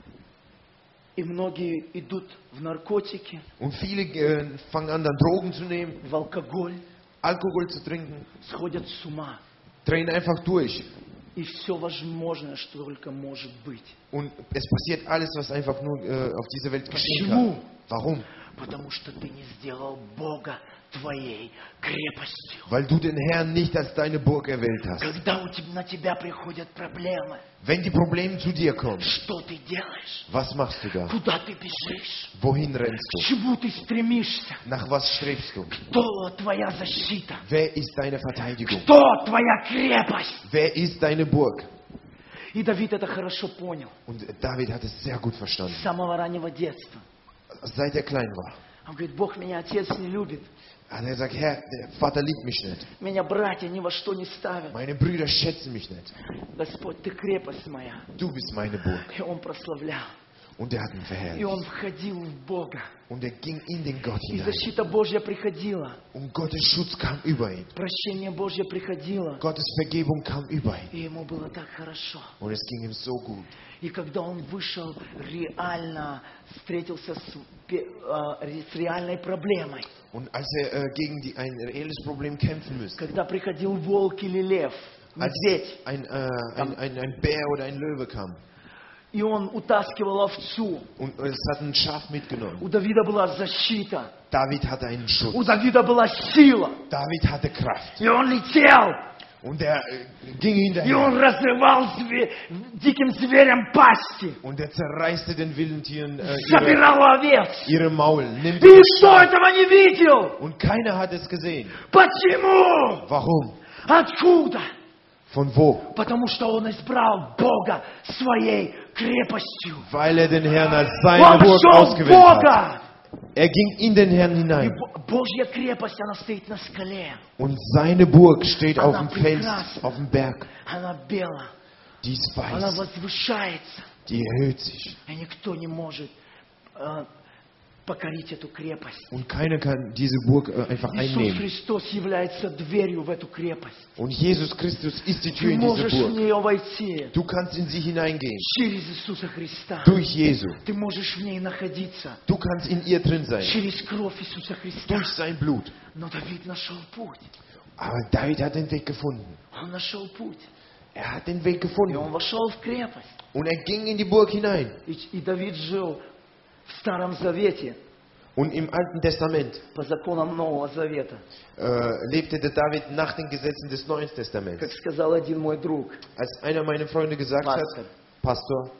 И многие идут в наркотики, Und viele äh, fangen an, dann Drogen zu nehmen, в алкоголь, Alkohol zu trinken, сходят с ума. drehen einfach durch. И все возможное, что только может быть. Und es passiert alles, was einfach nur äh, auf dieser Welt geschehen Почему? kann. Warum? Потому что ты не сделал Бога твоей крепостью. Weil du den Herrn nicht als deine Burg erwählt hast. Когда у тебя, на тебя приходят проблемы, Wenn die Probleme zu dir kommen, что ты делаешь? was machst du da? Куда ты бежишь? Wohin rennst К du? чему ты стремишься? Nach was strebst du? Кто твоя защита? Wer ist deine Verteidigung? Кто твоя крепость? Wer ist deine Burg? И Давид это хорошо понял Und David hat es sehr gut с verstanden, самого раннего детства. seit er klein war. Он говорит: Бог меня, отец, не любит. Hat er gesagt, Herr, der Vater liebt mich nicht. Меня братья ни во что не ставят. Meine Brüder schätzen mich nicht. Господь, ты крепость моя. Du bist meine Burg. И он прославлял. Und er hat ihn verherrlicht. И он входил в Бога. Und er ging in den Gott И hinein. защита Божья приходила. Und Gottes Schutz kam über ihn. Прощение Божье приходило. Gottes Vergebung kam über ihn. И ему было так хорошо. Und es ging ihm so gut. И когда он вышел, реально встретился с, с реальной проблемой. Und als er äh, gegen die, ein reelles Problem kämpfen müsste, Когда приходил волк или лев, медведь, ein, äh, ein, ein, ein Bär oder ein Löwe kam, и он утаскивал овцу, und es hat ein Schaf mitgenommen. у Давида была защита, David hatte einen Schutz. у Давида была сила, David hatte Kraft. и он летел, Und er äh, ging и он hinterher. разрывал зве- диким зверям пасти, Und er zerreißte den wilden Tieren äh, ihre, забирал овец. ihre Maul. Nimmt И ihre никто Schaf. этого не видел. Und keiner hat es gesehen. Почему? Warum? Откуда? Von wo? Потому что он избрал Бога своей крепостью. Weil er den Herrn als seine Он Burg шел в ausgewählt hat. Бога. Er ging in den Herrn И hinein. Бо- Божья крепость, она стоит на скале. Und seine Burg steht auf Она dem Fels, прекрасна. auf dem Berg. Она бела. Die ist Она weiß. возвышается. Die erhöht sich. И никто не может э, покорить эту крепость. Und keiner kann diese Burg äh, einfach Иисус einnehmen. Христос является дверью в эту крепость. Und Jesus Christus ist die Tür Ты in diese можешь в Burg. нее войти Du kannst in sie hineingehen. через Иисуса Христа. Durch Jesu. Ты можешь в ней находиться Du kannst in ihr drin sein. через кровь Иисуса Христа. Durch sein Blut. Но Давид нашел путь. Aber David hat den Weg gefunden. Он нашел путь. Er hat den Weg И gefunden. он вошел в крепость. Und er ging in die Burg hinein. И, и Давид жил в Старом Завете Und im Alten Testament по законам Нового Завета. äh, lebte der David nach den Gesetzen des Neuen Testaments. Как сказал один мой друг, Als einer meiner Freunde gesagt hat, Pastor, Pastor,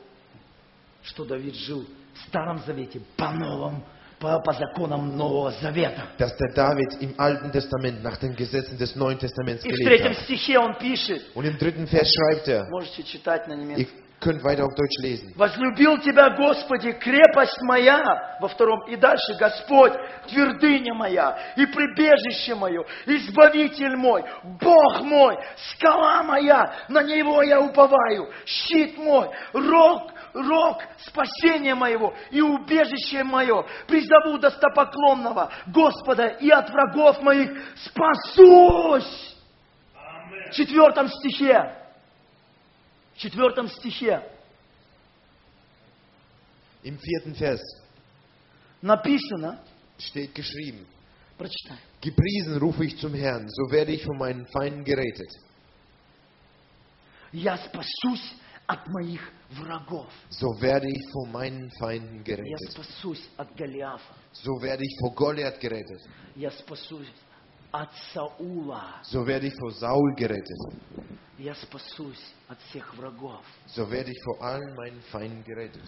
что Давид жил в Старом Завете по новым, по, по законам Нового Завета. dass der David im Alten Testament nach den Gesetzen des Neuen Testaments И в gelebt третьем hat. стихе он пишет, Und im dritten Vers schreibt er, можете читать на ihr немецком. könnt weiter auf Deutsch lesen. Возлюбил тебя, Господи, крепость моя, во втором, и дальше, Господь, твердыня моя, и прибежище мое, избавитель мой, Бог мой, скала моя, на Него я уповаю, щит мой, рог, рог спасения моего и убежище мое, призову достопоклонного Господа, и от врагов моих спасусь. В четвертом стихе. В четвертом стихе Im vierten Vers написано, steht geschrieben, прочитай. gepriesen rufe ich zum Herrn, so werde ich von meinen Feinden gerettet. Я спасусь от моих врагов. So werde ich von meinen Feinden Я gerettet. спасусь от Голиафа. So werde ich vor Goliath gerettet. Я спасусь от Саула. So werde ich vor Saul gerettet. Я спасусь от всех врагов. So werde ich vor allen meinen Feinden gerettet.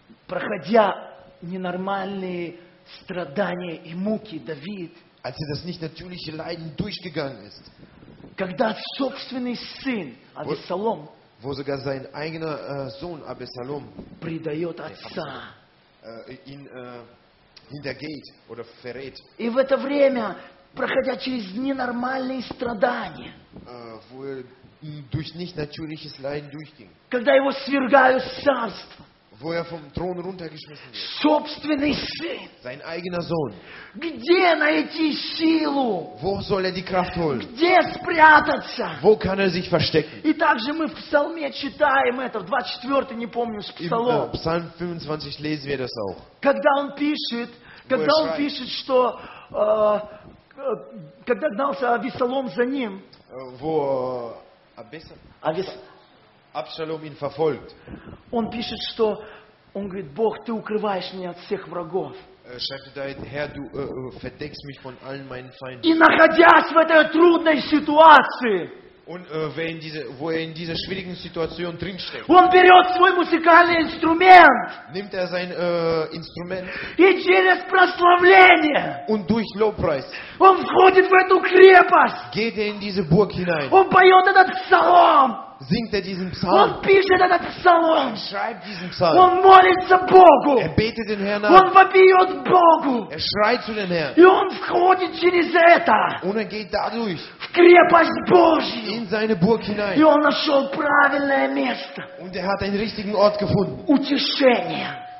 Проходя ненормальные страдания и муки, Давид, Als er das nicht natürliche Leiden durchgegangen ist, когда собственный сын Авесолом wo sogar sein eigener äh, Sohn Absalom предает отца. äh, ihn äh, hintergeht oder verrät, И в это время, проходя через ненормальные страдания, äh, wo er durch nicht natürliches Leiden durchging, когда его свергают с царства, wo er vom Thron runtergeschmissen wird, собственный сын, sein eigener Sohn, где найти силу, wo soll er die Kraft holen? где спрятаться? Wo kann er sich verstecken? И также мы в Псалме читаем это, в двадцать четвёртый, не помню, с Im äh, Псалом, Psalm fünfundzwanzig lesen wir das auch. когда он пишет, когда он schreibt. пишет, что э, э, когда гнался Авесолом за ним, Äh, wo äh, Abes- Авес, Absalom ihn verfolgt, он пишет, что он говорит, Бог, ты укрываешь меня от всех врагов. äh, schreibt er da, Herr, du äh, äh, verdeckst mich von allen meinen Feinden. И находясь в этой трудной ситуации, Und äh, wer in diese, wo er in dieser schwierigen Situation drinsteckt, он берет свой музыкальный инструмент nimmt er sein äh, Instrument и через прославление und durch Lobpreis он входит в эту крепость. geht er in diese Burg hinein, Он поет этот псалом. singt er diesen Он Psalm, пишет этот псалом. schreibt diesen Psalm, Он молится Богу. er betet den Herrn Он an, вопиет Богу. er schreit zu den Herrn И он входит через это und er geht dadurch в крепость Божью. in seine Burg И hinein он нашел правильное место. und er hat einen richtigen Ort gefunden, Утешение.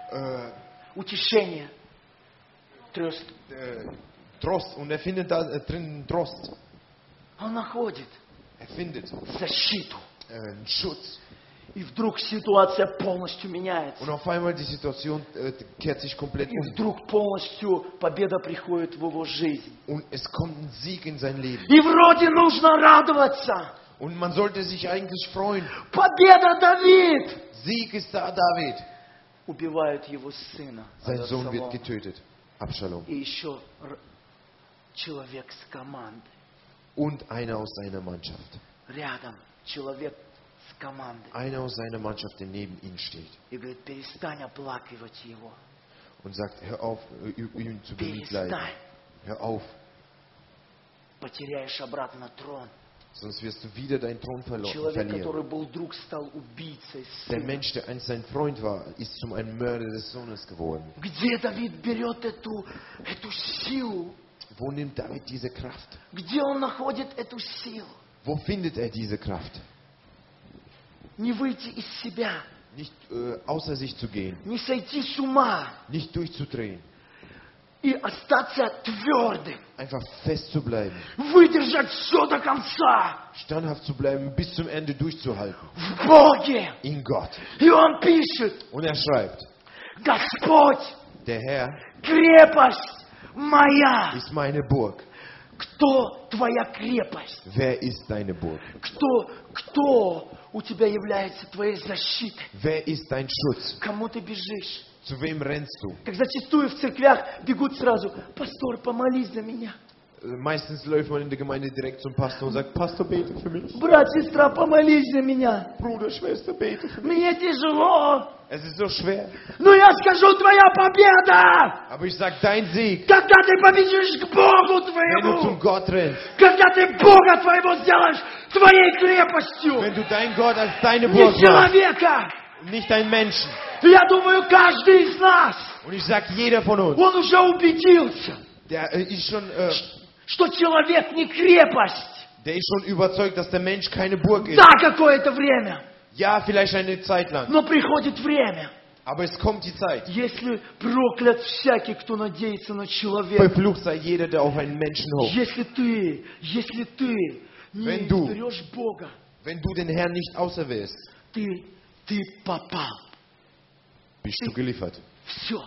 äh, утешение, Trost. Äh, Trost. Und er findet da äh, drin Trost. Он находит Er findet защиту. äh, einen Schutz. И вдруг ситуация полностью меняется. Und auf einmal die Situation äh, kehrt sich komplett И um. вдруг полностью победа приходит в его жизнь. Und es kommt ein Sieg in sein Leben. И вроде нужно радоваться. Und man sollte sich eigentlich freuen. Победа, Давид! Sieg ist da, David. Убивают его сына. Sein Sohn wird Авесолом. getötet. Abschalom. И еще р- человек с команды. Und einer aus seiner Mannschaft. Рядом человек с команды. Einer aus seiner Mannschaft, der neben ihm steht. И говорит, перестань оплакивать его. Und sagt, hör auf, äh, ihn zu bemitleiden. Перестань. Hör auf, Потеряешь обратно трон. sonst wirst du wieder deinen Thron verlo- Человек, verlieren. который был друг, стал убийцей Der сына. Mensch, der einst sein Freund war, ist zum einem Mörder des Sohnes geworden. Где Давид берет эту, эту силу? Wo nimmt David diese Kraft? Где он находит эту силу? Wo findet er diese Kraft? Не выйти из себя, Nicht äh, außer sich zu gehen, не сойти с ума nicht durchzudrehen, и остаться твердым, einfach fest zu bleiben, выдержать все до конца standhaft zu bleiben, bis zum Ende durchzuhalten. в Боге. In Gott. И он пишет, Und er schreibt, Господь, der Herr крепость моя. ist meine Burg. Кто твоя крепость? Wer ist deine Burg? Кто, кто у тебя является твоей защитой? Wer ist dein Schutz? Кому ты бежишь? Zu wem rennst du? Как зачастую в церквях бегут сразу, пастор, помолись за меня. Äh, Meistens läuft man in der Gemeinde direkt zum Pastor und sagt, Pastor, bete für mich. Брат, сестра, помолись за меня. Bruder, Schwester, bete für mich. Мне тяжело, Es ist so schwer. но я скажу, твоя победа, Aber ich sag, dein Sieg, когда ты победишь к Богу wenn du zum твоему, Gott rennst, когда ты Бога твоего сделаешь твоей крепостью, wenn du dein Gott als deine не Burg machst, человека. nicht ein Menschen. Я думаю, каждый из нас, Und ich sag, jeder von uns, он уже убедился, der äh, ist schon, äh, что человек не крепость. der ist schon überzeugt, dass der Mensch keine Burg ist. Да, какое-то время, Ja, vielleicht eine Zeit lang. но приходит время. Aber es kommt die Zeit. Если проклят всякий, кто надеется на человека, Verflucht sei jeder, der auf einen Menschen hofft. если ты, если ты не Wenn du- изберешь Бога, Wenn du den Herrn nicht auserwählst, ты, ты попал. bist du geliefert. Все.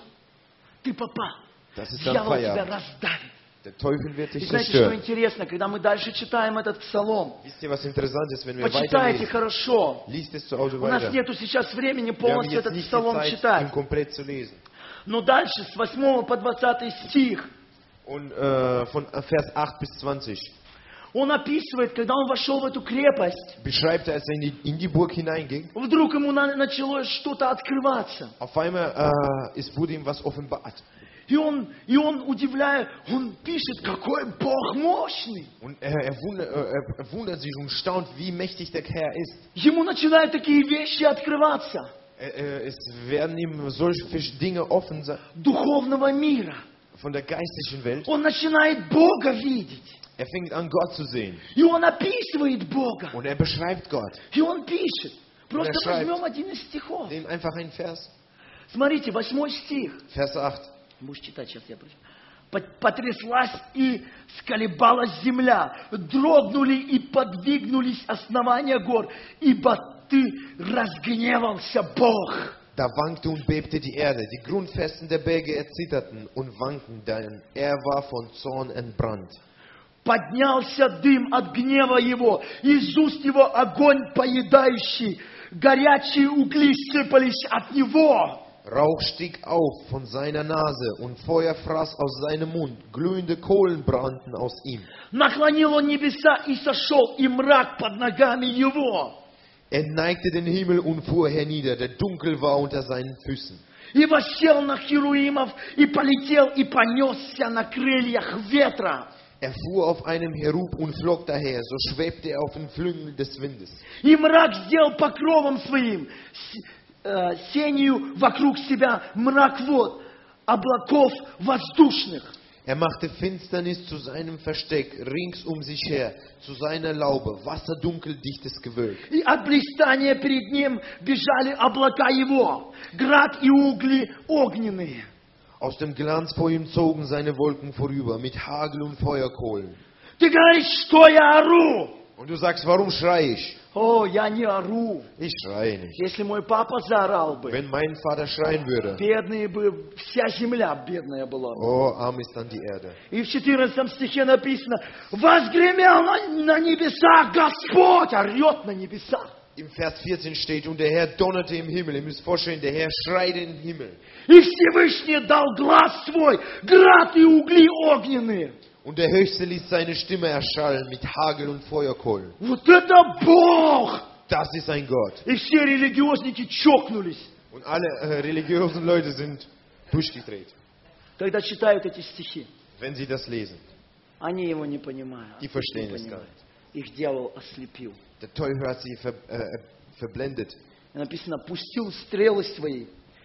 Ты попал. Das ist dann Дьявол тебя Feierabend. раздавит. Der Teufel wird И dich знаете, что zerstören. интересно? Когда мы дальше читаем этот псалом, Wisst ihr, was interessant ist, wenn wir почитайте weiterlesen? хорошо. Liest es zu Hause У нас weiter. нету сейчас времени Wir haben полностью jetzt этот nicht die псалом Zeit, читать. ihn komplett zu lesen. Но дальше, с восьмого по двадцатый стих, Und äh, von Vers acht bis zwanzig он описывает, когда он вошел в эту крепость, beschreibt er, als er in die, in die Burg hineinging. вдруг ему на- начало что-то открываться. Auf einmal äh, es wurde ihm was offenbart. И он, и он, удивляя, он пишет, какой Бог мощный. Und er, er, wundert, äh, er wundert sich und staunt, wie mächtig der Herr ist. Ему начинают такие вещи открываться. Er, er, es werden ihm solche Dinge offen sein Духовного мира. von der geistlichen Welt. Он начинает Бога видеть. Er fängt an, Gott zu sehen. И он описывает Бога. Und er beschreibt Gott. И он пишет. Просто er schreibt. возьмем один из стихов. Nehmen einfach einen Vers. Смотрите, восьмой стих. Vers acht. Будешь читать, сейчас я прочитаю. «По- Потряслась и сколебалась земля, дрогнули и подвигнулись основания гор, ибо ты разгневался, Бог». Da wankte und bebte die Erde. Die Grundfesten der Berge erzitterten und wanken, denn er war von Zorn entbrannt. Поднялся дым от гнева его, из уст его огонь поедающий, горячие угли сыпались от него. Rauch stieg auf von seiner Nase und Feuer fraß aus seinem Mund. Glühende Kohlen brannten aus ihm. Наклонил он небеса и сошел, и мрак под ногами его. Er neigte den Himmel und fuhr hernieder. Der Dunkel war unter seinen Füßen. И воссел на херувимов, и полетел, и понесся на крыльях ветра. Er fuhr auf einem Cherub und flog daher. So schwebte er auf den Flügeln des Windes. И мрак сделал покровом своим, с- э, сенью вокруг себя мрак вод, облаков воздушных. Er machte Finsternis zu seinem Versteck, rings um sich her, zu seiner Laube, wasserdunkel, dichtes Gewölk. И от блистания перед ним бежали облака его, град и угли огненные. Aus dem Glanz vor ihm zogen seine Wolken vorüber, mit Hagel und Feuerkohlen. Ты говоришь, что я ору? Und du sagst, warum schreie ich? О, я не ору. Ich schreie nicht. Если мой папа заорал бы, Wenn mein Vater schreien würde, бедные бы, вся земля бедная была бы. oh, arm ist dann die Erde. И в четырнадцатом стихе написано, возгремел на, на небесах Господь, орет на небесах. Im Vers vierzehn steht, und der Herr donnerte im Himmel. Ihr müsst vorstellen, der Herr schreit in den Himmel. И Всевышний дал глаз свой, град и угли огненные. Und der Höchste ließ seine Stimme erschallen mit Hagel und Feuerkohlen. Вот это Бог! Das ist ein Gott. И все религиозники чокнулись, Und alle äh, religiösen Leute sind durchgedreht, когда читают эти стихи. wenn sie das lesen. Они его не понимают. Die verstehen es gar nicht. Их дьявол ослепил. Der Teufel hat sie ver, äh, verblendet. И написано, пустил стрелы свои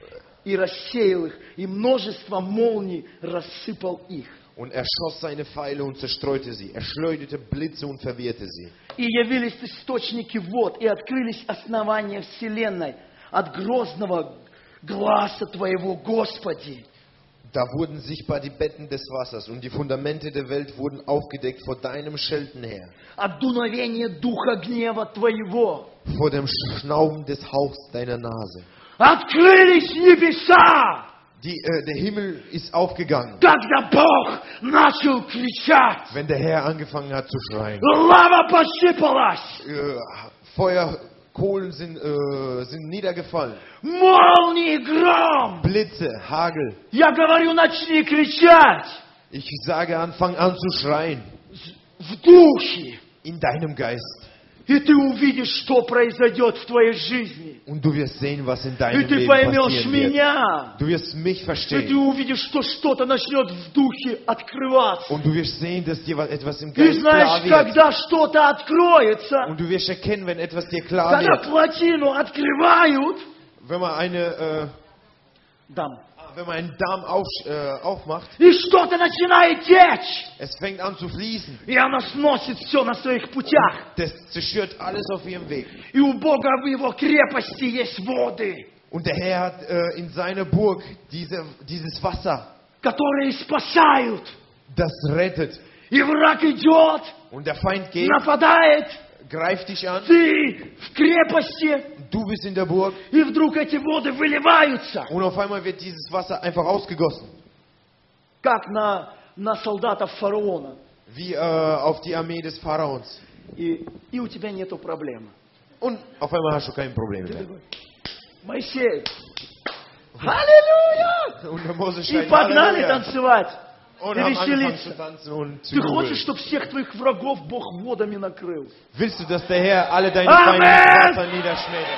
и рассеял их, и множество молний рассыпал их. Und er schoss seine Pfeile und zerstreute sie. Er schleuderte Blitze und verwehrte sie. И явились источники вод, и открылись основания вселенной от грозного гласа Твоего, Господи. Da wurden sichtbar die Betten des Wassers und die Fundamente der Welt wurden aufgedeckt vor deinem Schelten her. От дуновения духа гнева Твоего. Vor dem Schnauben des Hauchs deiner Nase. Открылись небеса, Die, äh, der Himmel ist aufgegangen, когда Бог начал кричать. wenn der Herr angefangen hat zu schreien. Лава посыпалась, Äh, Feuerkohlen sind, äh, sind niedergefallen. молнии, гром. Blitze, Hagel. Я говорю, начни кричать Ich sage an, fang an zu schreien. в духе. In deinem Geist. И ты увидишь, что произойдет в твоей жизни. Und du wirst sehen, was in И deinem ты Leben поймешь passieren wird. меня. Du wirst mich И ты verstehen. увидишь, что что-то начнет в духе открываться. Und du wirst sehen, dass dir etwas im И Geist klar знаешь, wird. когда что-то откроется, Und du wirst erkennen, wenn etwas dir klar когда wird. плотину открывают, Wenn man eine, дам, äh, wenn man einen Darm auf, äh, aufmacht, и что-то начинает течь, es fängt an zu fließen. и оно сносит все на своих путях. Das zerstört alles auf ihrem Weg. И у Бога в его крепости есть воды, Und der Herr hat äh, in seiner Burg diese, dieses Wasser, которые спасают. das rettet. И враг идет, Und der Feind geht, нападает, greift dich an, ты в крепости, du bist in der Burg и вдруг эти воды выливаются, und auf einmal wird dieses Wasser einfach ausgegossen. как на, на солдатов фараона. Wie äh, auf die Armee des Pharaons. И, и у тебя нету проблемы. Und auf einmal hast du kein Problem Ты mehr. такой, Моисей, аллилуйя! Und der Mose И schreit, погнали Halleluja. танцевать. Und И haben angefangen zu веселиться. tanzen und zu Ты хочешь, jubeln. чтобы всех твоих врагов Бог водами накрыл? Willst du, dass der Herr alle deine Amen. Feinde mit Wasser niederschmettert?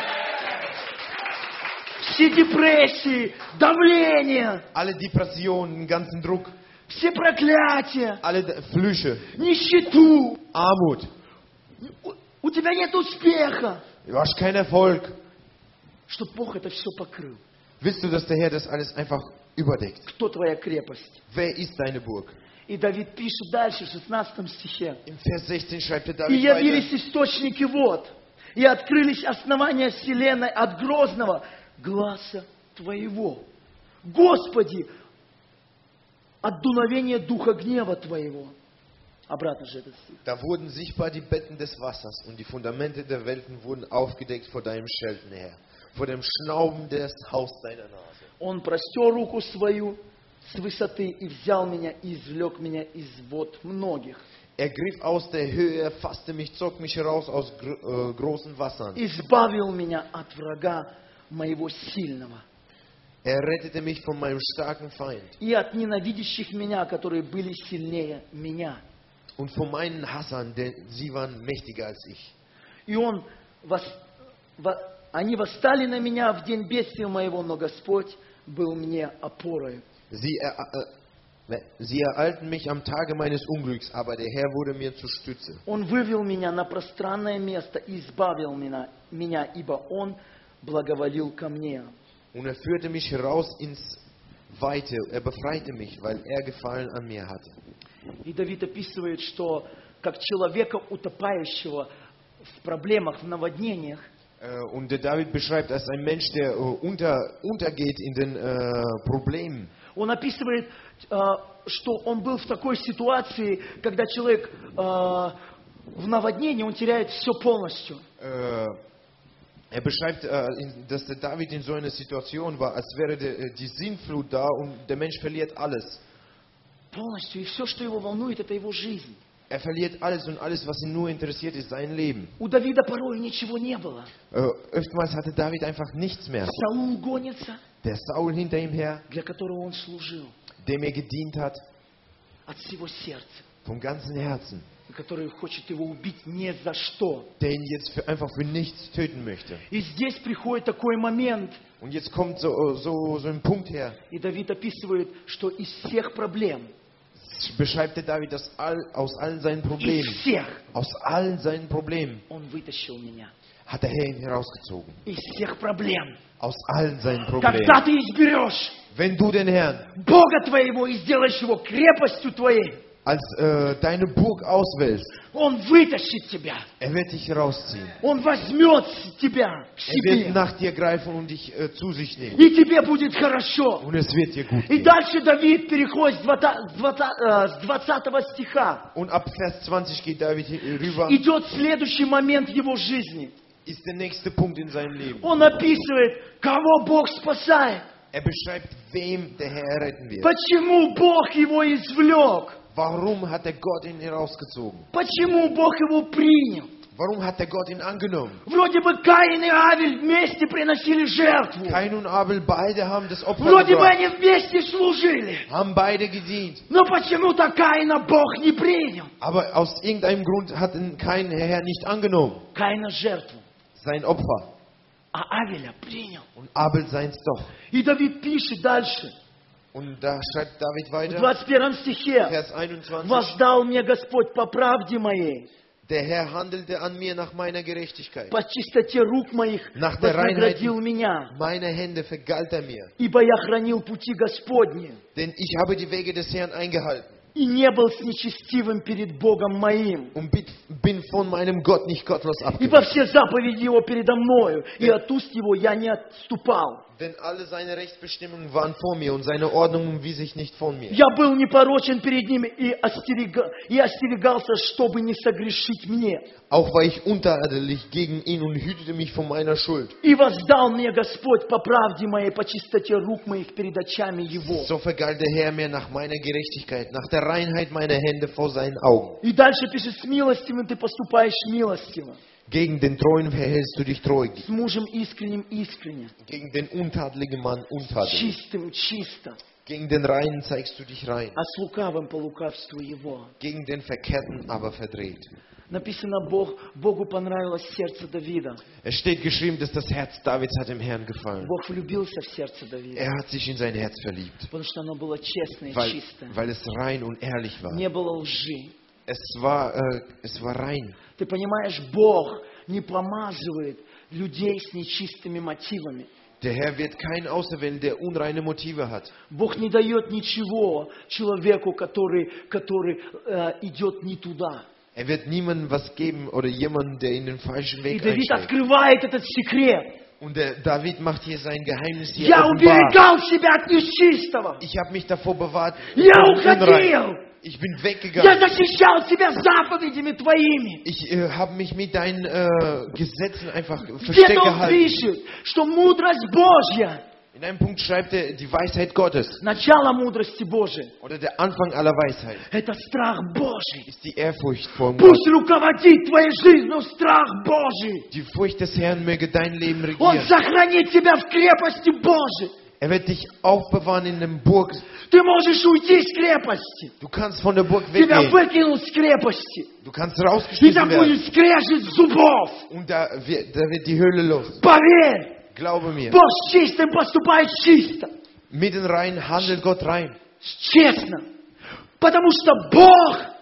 Все депрессии, давление, Alle Depressionen, den ganzen Druck, все проклятия, alle D- Flüche, нищету. Armut. У, у тебя нет успеха. Du hast keinen Erfolg. Чтобы Бог это все покрыл. Willst du, dass der Herr das alles einfach überdeckt? Кто твоя крепость? Wer ist deine Burg? И Давид пишет дальше, в шестнадцатом стихе. Im Vers sechzehn schreibt der И David явились weiter. источники вод, и открылись основания вселенной от грозного гласа Твоего. Господи, от дуновения духа гнева Твоего. Обратно же этот стих. Da wurden sichtbar die Betten des Wassers und die Fundamente der Welten wurden aufgedeckt vor deinem Schelten her, vor dem Schnauben des Hauchs deiner Nase. Он простер руку свою с высоты и взял меня и извлек меня из вод многих. Er griff aus der Höhe, er fasste mich, zog mich heraus aus gr äh, großen Wassern. Избавил меня от врага моего сильного. Er rettete mich von meinem starken Feind И от ненавидящих меня, которые были сильнее меня. und von meinen Hassern, denn sie waren mächtiger als ich. И он, вос, во, они восстали на меня в день бедствия моего, но Господь был мне опорой. Sie, er, äh, sie ereilten mich am Tage meines Unglücks, aber der Herr wurde mir zur Stütze. Он вывел меня на пространное место и избавил меня, меня, ибо Он благоволил ко мне. Und er führte mich heraus ins weihte, er befreite mich, weil er Gefallen an mir hatte. И Давид описывает, что как человека, утопающего в проблемах, в наводнениях, und der David beschreibt als ein Mensch, der unter, untergeht in den äh, Problemen. Он описывает, что он был в такой ситуации, когда человек в наводнении, он теряет все полностью. Er beschreibt, dass der David in so einer Situation war, als wäre die Sintflut da und der Mensch verliert alles. Полностью, и все, что его волнует, это его жизнь. Er verliert alles und alles, was ihn nur interessiert, ist sein Leben. У Давида порой ничего не было. Oftmals hatte David einfach nichts mehr. Саул гонится, der Saul hinter ihm her, для которого он служил, dem er gedient hat, от всего сердца, vom ganzen Herzen, который хочет его убить ни за что. der ihn jetzt für, einfach für nichts töten möchte. И здесь приходит такой момент, Und jetzt kommt so, so, so ein Punkt her. и Давид описывает, что из всех проблем, beschreibt der David, dass all, aus allen seinen Problemen, из всех, aus allen seinen Problemen, он вытащил меня. hat der Herr ihn herausgezogen. Из всех проблем. Aus allen seinen Problemen. Когда ты изберешь Wenn du den Herrn Бога твоего и сделаешь его крепостью твоей, als äh, deine Burg auswählst, Он вытащит тебя. er wird dich herausziehen. Он возьмет тебя к Er wird себе. nach dir greifen und dich äh, zu sich nehmen. И тебе будет хорошо. Und es wird dir gut И gehen. дальше Давид переходит с двадцатого стиха. Und ab Vers zwanzig geht David rüber. Идет следующий момент его жизни. Ist der nächste Punkt in seinem Leben. Он описывает, кого Бог спасает. Er beschreibt, wem der Herr retten wird. Почему Бог его извлек. Warum hat der Gott ihn herausgezogen? Почему Бог его принял. Warum hat der Gott ihn angenommen? Вроде бы Каин и Авель вместе приносили жертву. Kain und Abel, beide haben das Opfer Вроде бы gebracht. они вместе служили. Haben beide gedient. Но почему-то Каина Бог не принял. Aber aus irgendeinem Grund hat ihn kein Herr nicht angenommen. Каина жертву, Sein Opfer. а Авеля принял. Und Abel seins doch. И Давид пишет дальше, Und da schreibt David в weiter. двадцать первом стихе. Vers einundzwanzig. «Воздал мне Господь по правде моей, Der Herr handelte an mir nach meiner Gerechtigkeit. по чистоте рук моих Nach der Reinheit вознаградил меня, meiner Hände vergalt er mir. ибо я хранил пути Господни, Denn ich habe die Wege des Herrn eingehalten. и не был с нечестивым перед Богом моим. Und bin von meinem Gott nicht gottlos Ибо abgewichen. все заповеди Его передо мною, и от уст Его я не отступал. Denn alle seine Rechtsbestimmungen waren vor mir und seine Ordnungen wies ich nicht von mir. Я был непорочен перед ними и, остерега... и остерегался, чтобы не согрешить мне. Auch war ich untadelig gegen ihn und hütete mich von meiner Schuld. И воздал мне Господь по правде моей, по чистоте рук моих перед очами Его. So vergalt der Herr mir nach meiner Gerechtigkeit, nach der Reinheit meiner Hände vor seinen Augen. И дальше пишет, с милостивым ты поступаешь милостиво. Gegen den Treuen verhältst du dich treu. С мужем искренним искренне. Gegen den untadeligen Mann С untadelig. чистым чисто. Gegen den Reinen zeigst du dich rein. А с лукавым по лукавству Его. Gegen den Verkehrten aber verdreht. Написано, Бог, Богу понравилось сердце Давида. Es steht geschrieben, dass das Herz Davids hat im Herrn gefallen. Bог влюбился в сердце Давида. Er hat sich in sein Herz verliebt, Потому что оно было честное и weil, чистое. weil es rein und ehrlich war. Не было лжи. Es war, äh, es war rein. Ты понимаешь, Бог не помазывает людей с нечистыми мотивами. Der Herr wird keinen auserwählen, der unreine Motive hat. Бог не дает ничего человеку, который, который э, идет не туда. Er wird niemandem was geben oder jemandem, der in den falschen И Weg Давид einsteigt. открывает этот секрет. Und der David macht hier sein Geheimnis hier Я offenbar. уберегал себя от нечистого. Ich habe mich davor bewahrt. Я von Unrein. уходил. Ich bin Я weggegangen. защищал себя заповедями твоими. Ich äh, habe mich mit deinen äh, Gesetzen einfach versteckt Где-то он gehalten. пишет, что мудрость Божья, In einem Punkt schreibt er die Weisheit Gottes. начало мудрости Божьей, Oder der Anfang aller Weisheit это страх Божий. ist die Ehrfurcht vor Gott. Пусть руководит твоей жизнью страх Божий. Die Furcht des Herrn möge dein Leben Он regieren. сохранит тебя в крепости Божией. Er wird dich aufbewahren in der Burg. Ты можешь уйти с крепости. Du kannst von der Burg Тебя weggehen. выкинут с крепости. Du kannst И там rausgeschmissen werden. будет скрежет зубов. Und da wird, da wird die Hölle los. Поверь, Glaube mir. Бог с чистым поступает чисто. Mit den Reinen handelt Gott rein. Честно. Потому что Бог,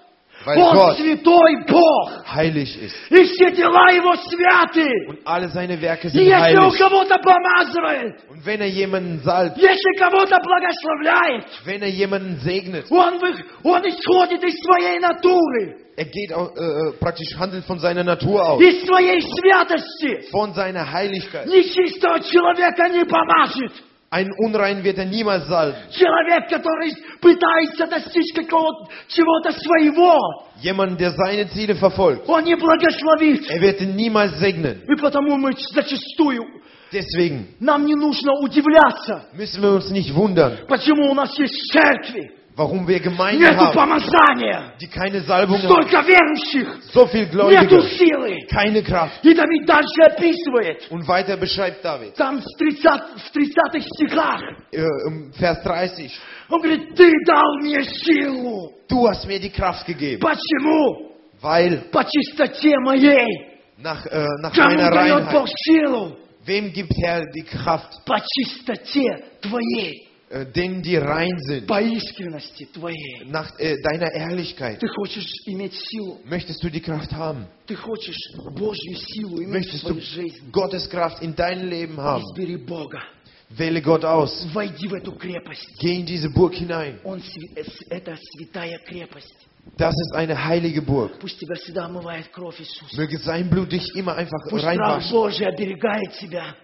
Weil Он Gott святой Бог. heilig ist. И все дела Его святы. Und alle seine Werke И sind если Он heilig. кого-то помазывает, Und wenn er jemanden salbt, если кого-то благословляет, wenn er jemanden segnet, Он, вы- он исходит из своей натуры, er geht auch, äh, praktisch handelt von seiner Natur aus, из своей святости. von seiner Heiligkeit. Нечистого человека не помажет. Einen Unreinen wird er niemals salben. Человек, который пытается достичь какого-то чего-то своего, Jemand, der seine Ziele verfolgt, он не благословит. er wird ihn niemals segnen. И потому мы зачастую, Deswegen нам не нужно удивляться, müssen wir uns nicht wundern, почему у нас есть церкви, warum wir Gemeinden нету haben, помазания, die keine Salbung haben, столько верующих, so viel нету Gläubige, силы. keine Kraft. И Давид дальше описывает, Und weiter beschreibt David, там с тридцатых, в тридцатых стихах, äh, im Vers dreißig, он говорит, ты дал мне силу. du hast mir die Kraft gegeben, Почему? weil По чистоте моей. nach, äh, nach Кому meiner дает Бог Reinheit, силу? wem gibt Herr die Kraft? По чистоте твоей, Äh, denen, die rein sind, по искренности твоей. nach äh, deiner Ehrlichkeit. Ты хочешь иметь силу, Möchtest du die Kraft haben? ты хочешь Божью силу иметь в Möchtest du своей жизни. Gottes Kraft in deinem Leben haben? Избери Бога, Wähle Gott aus. войди в эту крепость. Geh in diese Burg hinein. Он, сви- э, с- это святая крепость. Das ist eine heilige Burg. Пусть тебя всегда омывает кровь Иисуса. Möge sein Blut dich immer einfach Пусть страх reinwaschen. Божий оберегает тебя.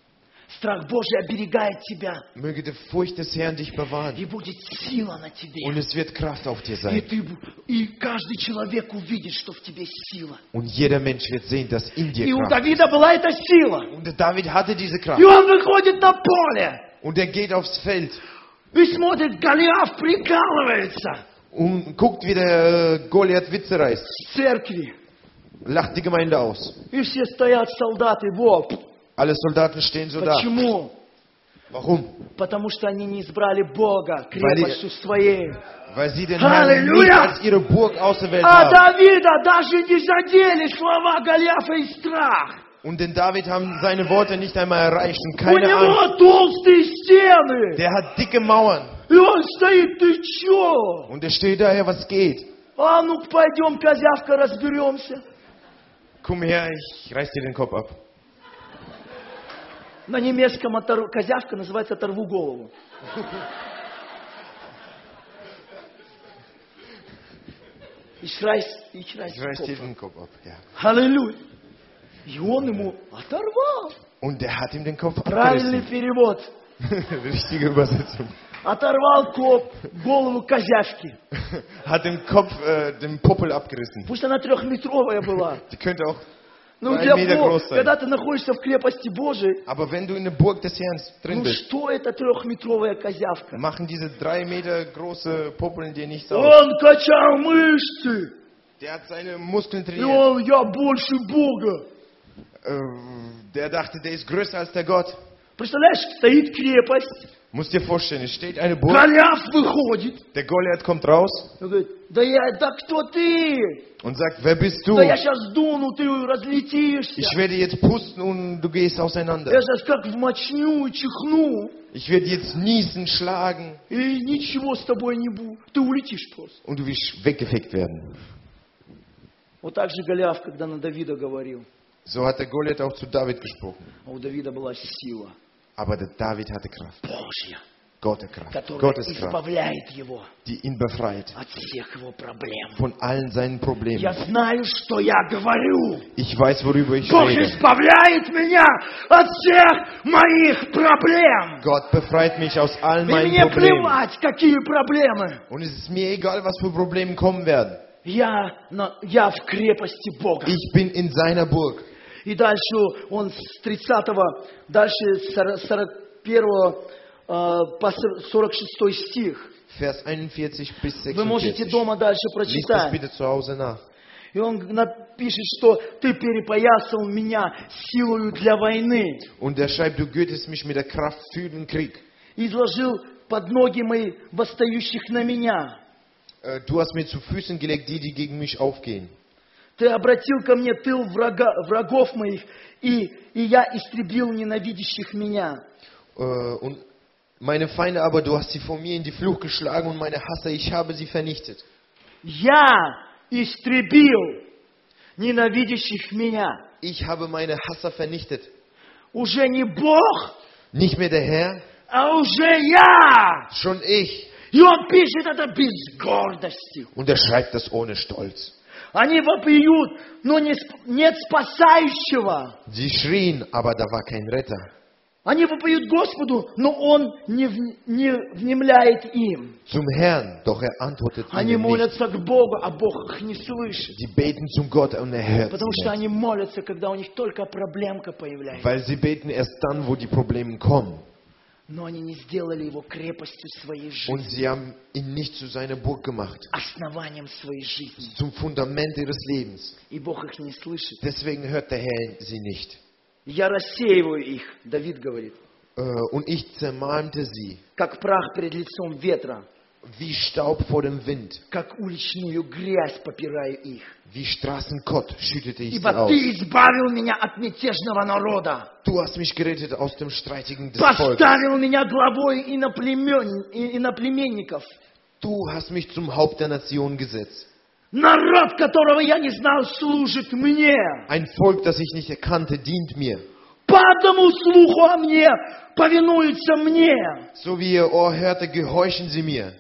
Страх Божий оберегает тебя. Möge die Furcht des Herrn dich bewahren. И будет сила на тебе. Und es wird Kraft auf dir И, sein. ты, б- и каждый человек увидит, что в тебе сила. Und jeder Mensch wird sehen, dass in dir И у Kraft Давида была эта сила. ist. Und David hatte diese Kraft. И он выходит на поле. Und er geht aufs Feld И смотрит, Голиаф прикалывается und guckt, wie der äh, Goliath Witze reißt. в церкви. Lacht die Gemeinde aus. И все стоят солдаты. Во. Alle Soldaten stehen so da. Почему? Warum? Потому что они не избрали Бога крепостью своей. Weil sie den Herrn Halleluja! nicht als ihre Burg auserwählt А haben. Давида даже не задели слова Голиафа и страх. Und den David haben seine Worte nicht einmal erreicht und У keine Angst. него толстые стены. Der hat dicke Mauern. И он стоит, ты чё? Und er steht daher, was geht? А ну пойдем, козявка, разберемся. Komm her, ich reiß dir den Kopf ab. На немецком оторв- козявка называется «оторву голову». Ich reiß, ich reiß Ich reiß dir den den Kopf ab. Ja. Аллилуйя. И он ему оторвал. Und er hat ihm den Kopf Правильный abgerissen. перевод. Richtige Übersetzung. Оторвал коп, голову козявки. Hat den Kopf, äh, den Poppel abgerissen. Пусть она трехметровая была. Die könnte auch Но Zwei для Meter Бога, groß sein. когда ты находишься в крепости Божией, Aber wenn du in der Burg des Herrn drin ну bist, что это трехметровая козявка? machen diese drei Meter große Poppeln dir nichts aus. Он качал мышцы. Der hat seine Muskeln И trainiert. он, я больше Бога. Äh, der dachte, der ist größer als der Gott. Представляешь, стоит крепость, Musst dir vorstellen, es steht eine Burg, Голиаф выходит. der Goliath kommt raus Он говорит, да я, да кто ты? und sagt, wer bist du? Да я сейчас дуну, ты разлетишься. Ich werde jetzt pusten und du gehst auseinander. Я сейчас как в мочню и чихну. Ich werde jetzt niesen, schlagen И ничего с тобой не будет. Ты улетишь просто. und du wirst weggefegt werden. Вот так же Голиаф, когда на Давида говорил. So hat der Goliath auch zu David gesprochen. А у Давида была сила Aber der David hatte Kraft. Божья, Gottes Kraft. которая Gottes Kraft, избавляет его die ihn befreit от всех его проблем. von allen seinen Problemen. Я знаю, что я говорю. Ich weiß, worüber ich Бог rede. избавляет меня от всех моих проблем. Gott befreit mich aus allen И meinen мне Problemen. плевать, какие проблемы. Und es ist mir egal, was für Probleme kommen werden. Я, на- я в крепости Бога. Ich bin in seiner Burg. И дальше он с тридцатого, дальше с сорок первого э, по сорок шестой стих. Vers einundvierzig bis Вы можете sechsundvierzig. дома дальше Lies das прочитать. bitte zu Hause nach. И он напишет, что ты перепоясал меня силою для войны. Und er schreibt, du gürtest mich mit der Kraft für den Krieg. И изложил под ноги мои восстающих на меня. Äh, Du hast mir zu Füßen gelegt, die, die gegen mich aufgehen. Ты обратил ко мне тыл врага, врагов моих, и, и я истребил ненавидящих меня. Äh, Und meine Feinde aber, du hast sie von mir in die Flucht geschlagen und meine Hasser, ich habe sie vernichtet. Я истребил ненавидящих меня. Ich habe meine Hasser vernichtet. Уже не Бог, Nicht mehr der Herr, а уже я. schon ich. И он пишет это без гордости. Und er schreibt das ohne Stolz. Они вопиют, но не, нет спасающего. Sie schrien, aber da war kein Retter. Они вопиют Господу, но Он не, в, не внемляет им. Zum Herrn, doch er antwortet Они ihnen nicht. молятся к Богу, а Бог их не слышит. Die beten zum Gott und er hört Потому sie что nicht. они молятся, когда у них только проблемка появляется. Weil sie beten erst dann, wo die Probleme kommen. Но они не сделали его крепостью своей жизни. Und sie haben ihn nicht zu seiner Burg gemacht. Основанием своей жизни. Zum Fundament ihres Lebens. И Бог их не слышит. Deswegen hört der Herr sie nicht. Я рассеиваю их, Давид говорит. Äh, Und ich zermalmte sie. Как прах перед лицом ветра. Wie Staub vor dem Wind. Как уличную грязь попираю их. Wie Straßenkott schüttete ich sie Ибо aus. ты избавил меня от мятежного народа. Du hast mich gerettet aus dem Streitigen des Volkes. Поставил меня главой иноплемен... иноплеменников. Du hast mich zum Haupt der Nation gesetzt. Народ, которого я не знал, служит мне. Ein Volk, das ich nicht erkannte, dient mir. По одному слуху о мне повинуются мне. So wie ihr Ohr hörte, gehorchen sie mir.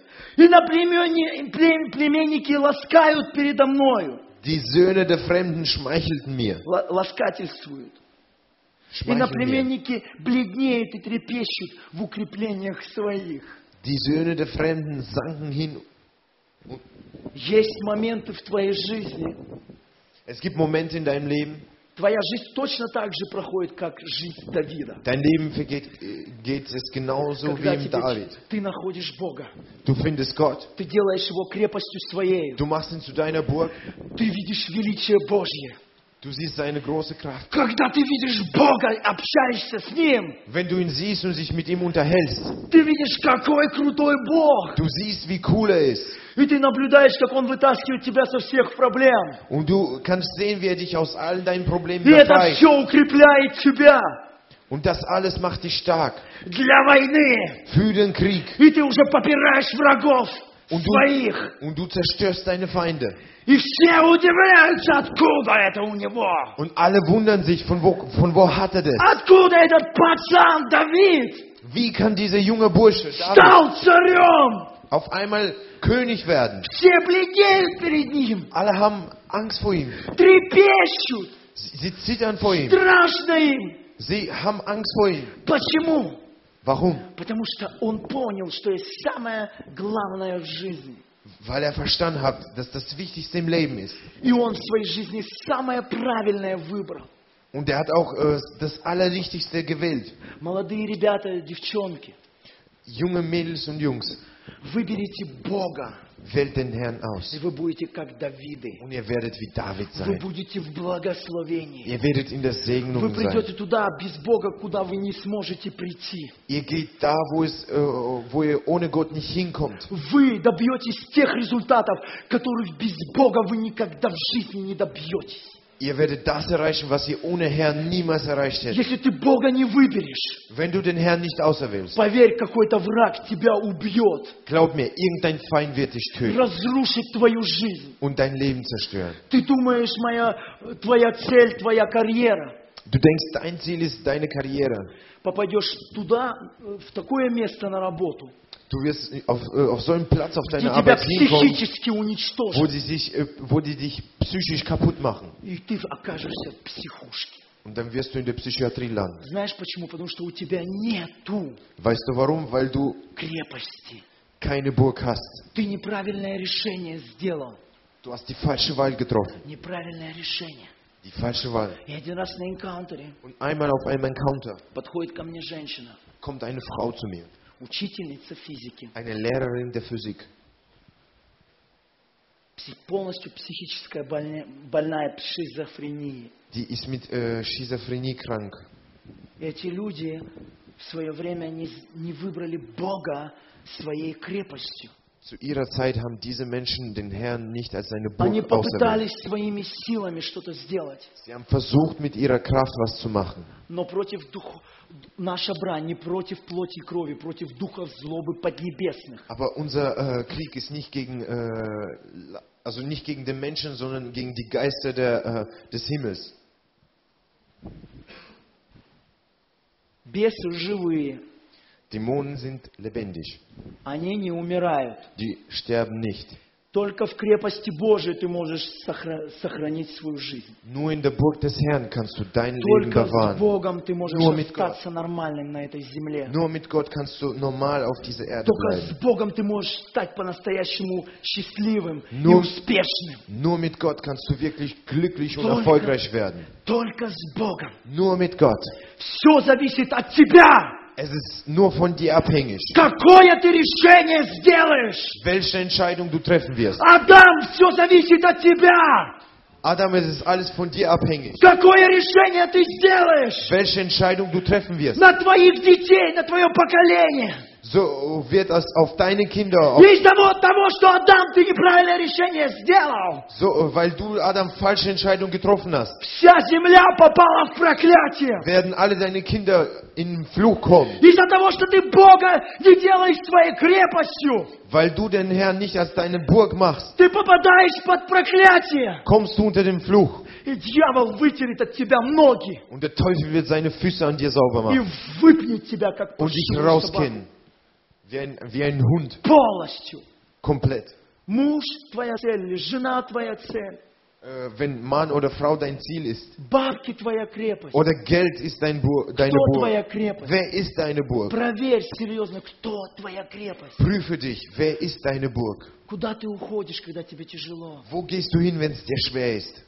Иноплеменники ласкают передо мною. Die Söhne der Fremden schmeichelten mir. Л- ласкательствуют. Schmeicheln mir. Иноплеменники бледнеют и трепещут в укреплениях своих. Die Söhne der Fremden sanken hin. Есть моменты в твоей жизни. Es gibt Momente in deinem Leben, Твоя жизнь точно так же проходит, как жизнь Давида. dein Leben vergeht, geht es genauso wie Когда im тебе, David. ты находишь Бога. Du findest Gott, Ты делаешь Его крепостью своей. du machst ihn zu deiner Burg, Ты видишь величие Божье. du siehst seine große Kraft. Когда ты видишь Бога, общаешься с Ним, Wenn du ihn siehst und dich mit ihm unterhältst, ты видишь, какой крутой Бог. du siehst, wie cool er ist. И ты наблюдаешь, как Он вытаскивает тебя со всех проблем. Und du kannst sehen, wie er dich aus all deinen Problemen И это befreit. все укрепляет тебя Und das alles macht dich stark для войны. für den Krieg. И ты уже попираешь врагов Und своих. du, und du zerstörst deine Feinde. И все удивляются, откуда это у него. Und alle wundern sich, von wo, von wo hat er das? Откуда этот пацан Давид Wie kann dieser junge Bursche David стал царем? auf einmal König werden? Все бледнеют перед ним, Alle haben Angst vor ihm. трепещут, Sie, sie zittern vor ihm. страшно им. Sie haben Angst vor ihm. Почему? Warum? Потому что он понял, что есть самое главное в жизни. Weil er verstanden hat, dass das Wichtigste im Leben ist. И он в своей жизни самое правильное выбрал. Und er hat auch äh, das Allerwichtigste gewählt. Молодые ребята, девчонки, Junge Mädels und Jungs, выберите Бога, wählt den Herrn aus. и вы будете как Давиды. Und ihr werdet wie David Вы sein. будете в благословении. Ihr werdet in der Вы Segnung sein. придете туда без Бога, куда вы не сможете прийти. Ihr geht da, wo, es, äh, wo ihr ohne Gott nicht hinkommt. Вы добьетесь тех результатов, которых без Бога вы никогда в жизни не добьетесь. Ihr werdet das erreichen, was ihr ohne Herrn niemals erreicht hättet. Если ты Бога не выберешь, Wenn du den Herrn nicht auserwählst, поверь, какой-то враг тебя убьет, glaub mir, irgendein Feind wird dich töten разрушит твою жизнь. und dein Leben zerstören. Ты думаешь, моя, твоя цель, твоя карьера. Du denkst, dein Ziel ist deine Karriere. Попадешь туда, в такое место на работу, Du wirst auf, äh, auf so einen Platz auf где deine тебя Arbeit hinkommen, психически wo уничтожат, die, sich, äh, wo die dich psychisch kaputt machen. и ты окажешься в психушке. Und dann wirst du in der Psychiatrie landen. Знаешь почему? Потому что у тебя нету Weißt du warum? Weil du крепости. keine Burg hast. Ты неправильное решение сделал. Du hast die falsche Wahl getroffen. Неправильное решение. Die falsche Wahl. И один раз на энкаунтере Und einmal auf einem Encounter подходит ко мне женщина, kommt eine Frau zu mir. учительница физики, Eine Lehrerin der Physik. пси- полностью психическая больня, больная шизофренией. Die ist mit äh, Schizophrenie krank. Эти люди в свое время не, не выбрали Бога своей крепостью. Zu ihrer Zeit haben diese Menschen den Herrn nicht als seine Они Burg auserwählt. попытались своими силами что-то сделать, Sie haben versucht, mit ihrer Kraft was zu machen. но против духа, наша брань не против плоти и крови, против духов злобы поднебесных. Aber unser äh, Krieg ist nicht gegen äh, Also nicht gegen den Menschen, sondern gegen die Geister der, äh, des Himmels. Бесы живые. Dämonen sind lebendig. Они не умирают. Die sterben nicht. Только в крепости Божией ты можешь сохранить свою жизнь. Nur in der Burg des Herrn kannst du dein Leben Только bewahren. с Богом ты можешь Nur mit остаться нормальным на этой земле. Nur mit Gott kannst du normal auf dieser Erde Только bleiben. с Богом ты можешь стать по-настоящему счастливым Nur, и успешным. Nur mit Gott kannst du wirklich glücklich und Только, erfolgreich werden. Только с Богом. Nur mit Gott. Все зависит от тебя. Es ist nur von dir abhängig. Какое ты решение сделаешь? Welche Entscheidung du treffen wirst. Адам, все зависит от тебя. Adam, es ist alles von dir abhängig. Какое решение ты сделаешь? Welche Entscheidung du treffen wirst. На твоих детей, на твое поколение. So wird es auf deine Kinder, auf, Из-за вот того, что Адам, ты неправильное решение сделал. so, weil du, Adam, falsche Entscheidung getroffen hast, Вся земля попала в проклятие. werden alle deine Kinder in den Fluch kommen. Из-за того, что ты Бога не делаешь своей крепостью. Weil du den Herrn nicht als deine Burg machst, Ты попадаешь под проклятие. kommst du unter den Fluch. И дьявол вытерет от тебя ноги. Und der Teufel wird seine Füße an dir sauber И machen выпнет тебя, как und dich паршивую собаку. rauskennen. Wie ein, wie ein Hund. Полностью. Komplett. Муж твоя цель или жена твоя цель. Äh, wenn Mann oder Frau dein Ziel ist. Бабки твоя крепость. Oder Geld ist dein Bur deine Кто Burg. твоя крепость? Wer ist deine Burg? Проверь серьезно, кто твоя крепость. Prüfe dich. Wer ist deine Burg? Куда ты уходишь, когда тебе тяжело? Wo gehst du hin, wenn es dir schwer ist?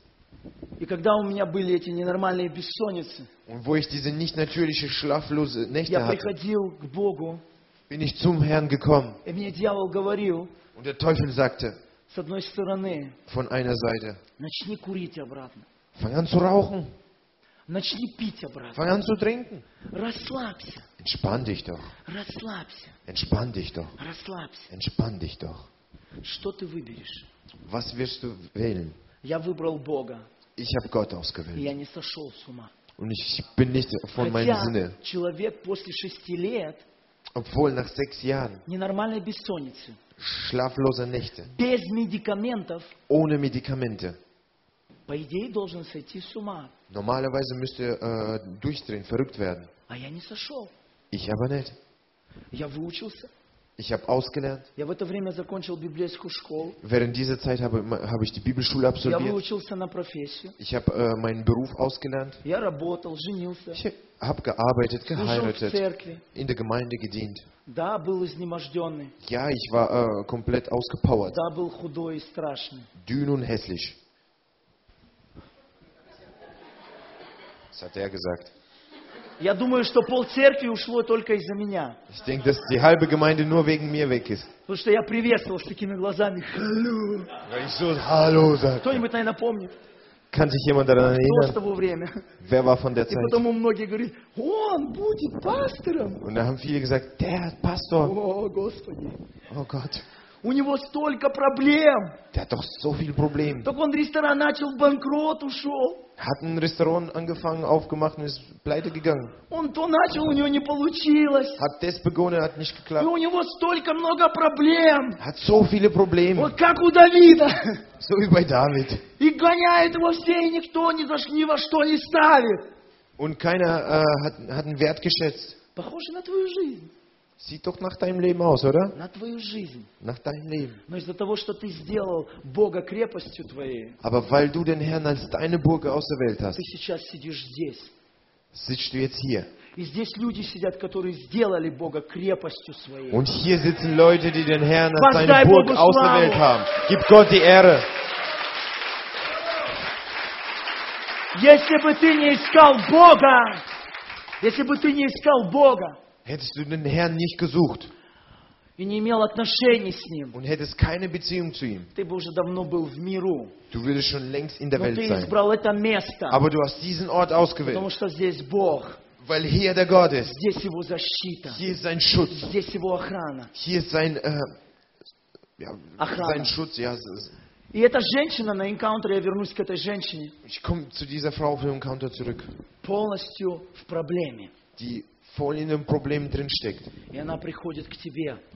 И когда у меня были эти ненормальные бессонницы, Und wo ich diese nicht natürliche schlaflose Nächte я hatte, приходил к Богу, bin ich zum Herrn gekommen. и мне дьявол говорил, Und der Teufel sagte, с одной стороны, von einer Seite, начни курить обратно, fang an zu rauchen, начни пить обратно, fang an zu trinken. расслабься, Entspann dich doch, расслабься, entspann dich doch, расслабься. entspann dich doch. Что ты выберешь? Was wirst du wählen? Я выбрал Бога, Ich habe Gott и ausgewählt. я не сошел с ума. Und ich bin nicht von meinem Хотя Sinne. человек после шести лет Obwohl nach sechs Jahren ненормальной бессонницы, schlafloser Nächte, без медикаментов, ohne Medikamente, по идее, должен сойти с ума. normalerweise müsste er äh, durchdrehen, verrückt werden. А я не сошел. Ich aber nicht. Я выучился. Ich habe ausgelernt. Я в это время закончил библейскую школу. Während dieser Zeit habe, habe ich die Bibelschule Я absolviert. выучился на профессию. Ich habe äh, meinen Beruf ausgelernt. Я работал, женился. Ich habe gearbeitet, Служил в geheiratet, церкви. in der Gemeinde gedient. Да, был изнеможденный. Ja, ich war äh, komplett ausgepowert, Да, был худой и страшный. dünn und hässlich. Das hat er gesagt. Я думаю, что пол церкви ушло только из-за меня. Ich denke, dass die halbe Gemeinde nur wegen mir weg ist. Потому что я приветствовал с такими глазами. Халло. Weil ich so Hallo sagte. Кто-нибудь, наверное, помнит. Kann sich jemand daran Кто с erinnern? того время? Wer war von der И Zeit? потому многие говорят, он будет пастором. Und da haben viele gesagt, der Pastor. О, Господи. Oh Gott, У него столько проблем. der hat doch so viele Probleme. Так он ресторан начал, в банкрот ушел. Hat ein Restaurant angefangen, aufgemacht und ist pleite gegangen. Он то начал, у него не получилось. Hat das begonnen, hat nicht И geklappt. у него столько много проблем. Hat so viele Probleme. Вот как у Давида. So wie bei David. И гоняет его все, и никто ни, за, ни во что не ставит. Und keiner äh, hat, hat einen Wert geschätzt. Похоже на твою жизнь. Sieht doch nach deinem Leben aus, oder? На твою жизнь. Nach deinem Leben. Но из-за того, что ты сделал Бога крепостью твоей, Aber weil du den Herrn als deine Burg auserwählt hast, ты сейчас сидишь здесь. sitzt du jetzt hier. И здесь люди сидят, которые сделали Бога крепостью своей. Und hier sitzen Leute, die den Herrn als Воздай seine Burg Богу auserwählt славу. haben. Gib Gott die Ehre. Если бы ты не искал Бога, если бы ты не искал Бога Hättest du den Herrn nicht gesucht и не имел отношений с Ним, und hättest keine Beziehung zu ihm, ты бы уже давно был в миру. du würdest schon längst in der Но Welt ты sein. избрал это место, Aber du hast diesen Ort ausgewählt, потому что здесь Бог, weil hier der Gott ist. здесь Его защита, Hier ist sein Schutz. здесь Его охрана. Hier ist sein, äh, ja, Охрана. sein Schutz. Ja, es ist- И эта женщина на энкаунтере, я вернусь к этой женщине, ich komme zu dieser Frau für den Encounter zurück, полностью в проблеме. die voll in den Problemen drin steckt. И она приходит к тебе.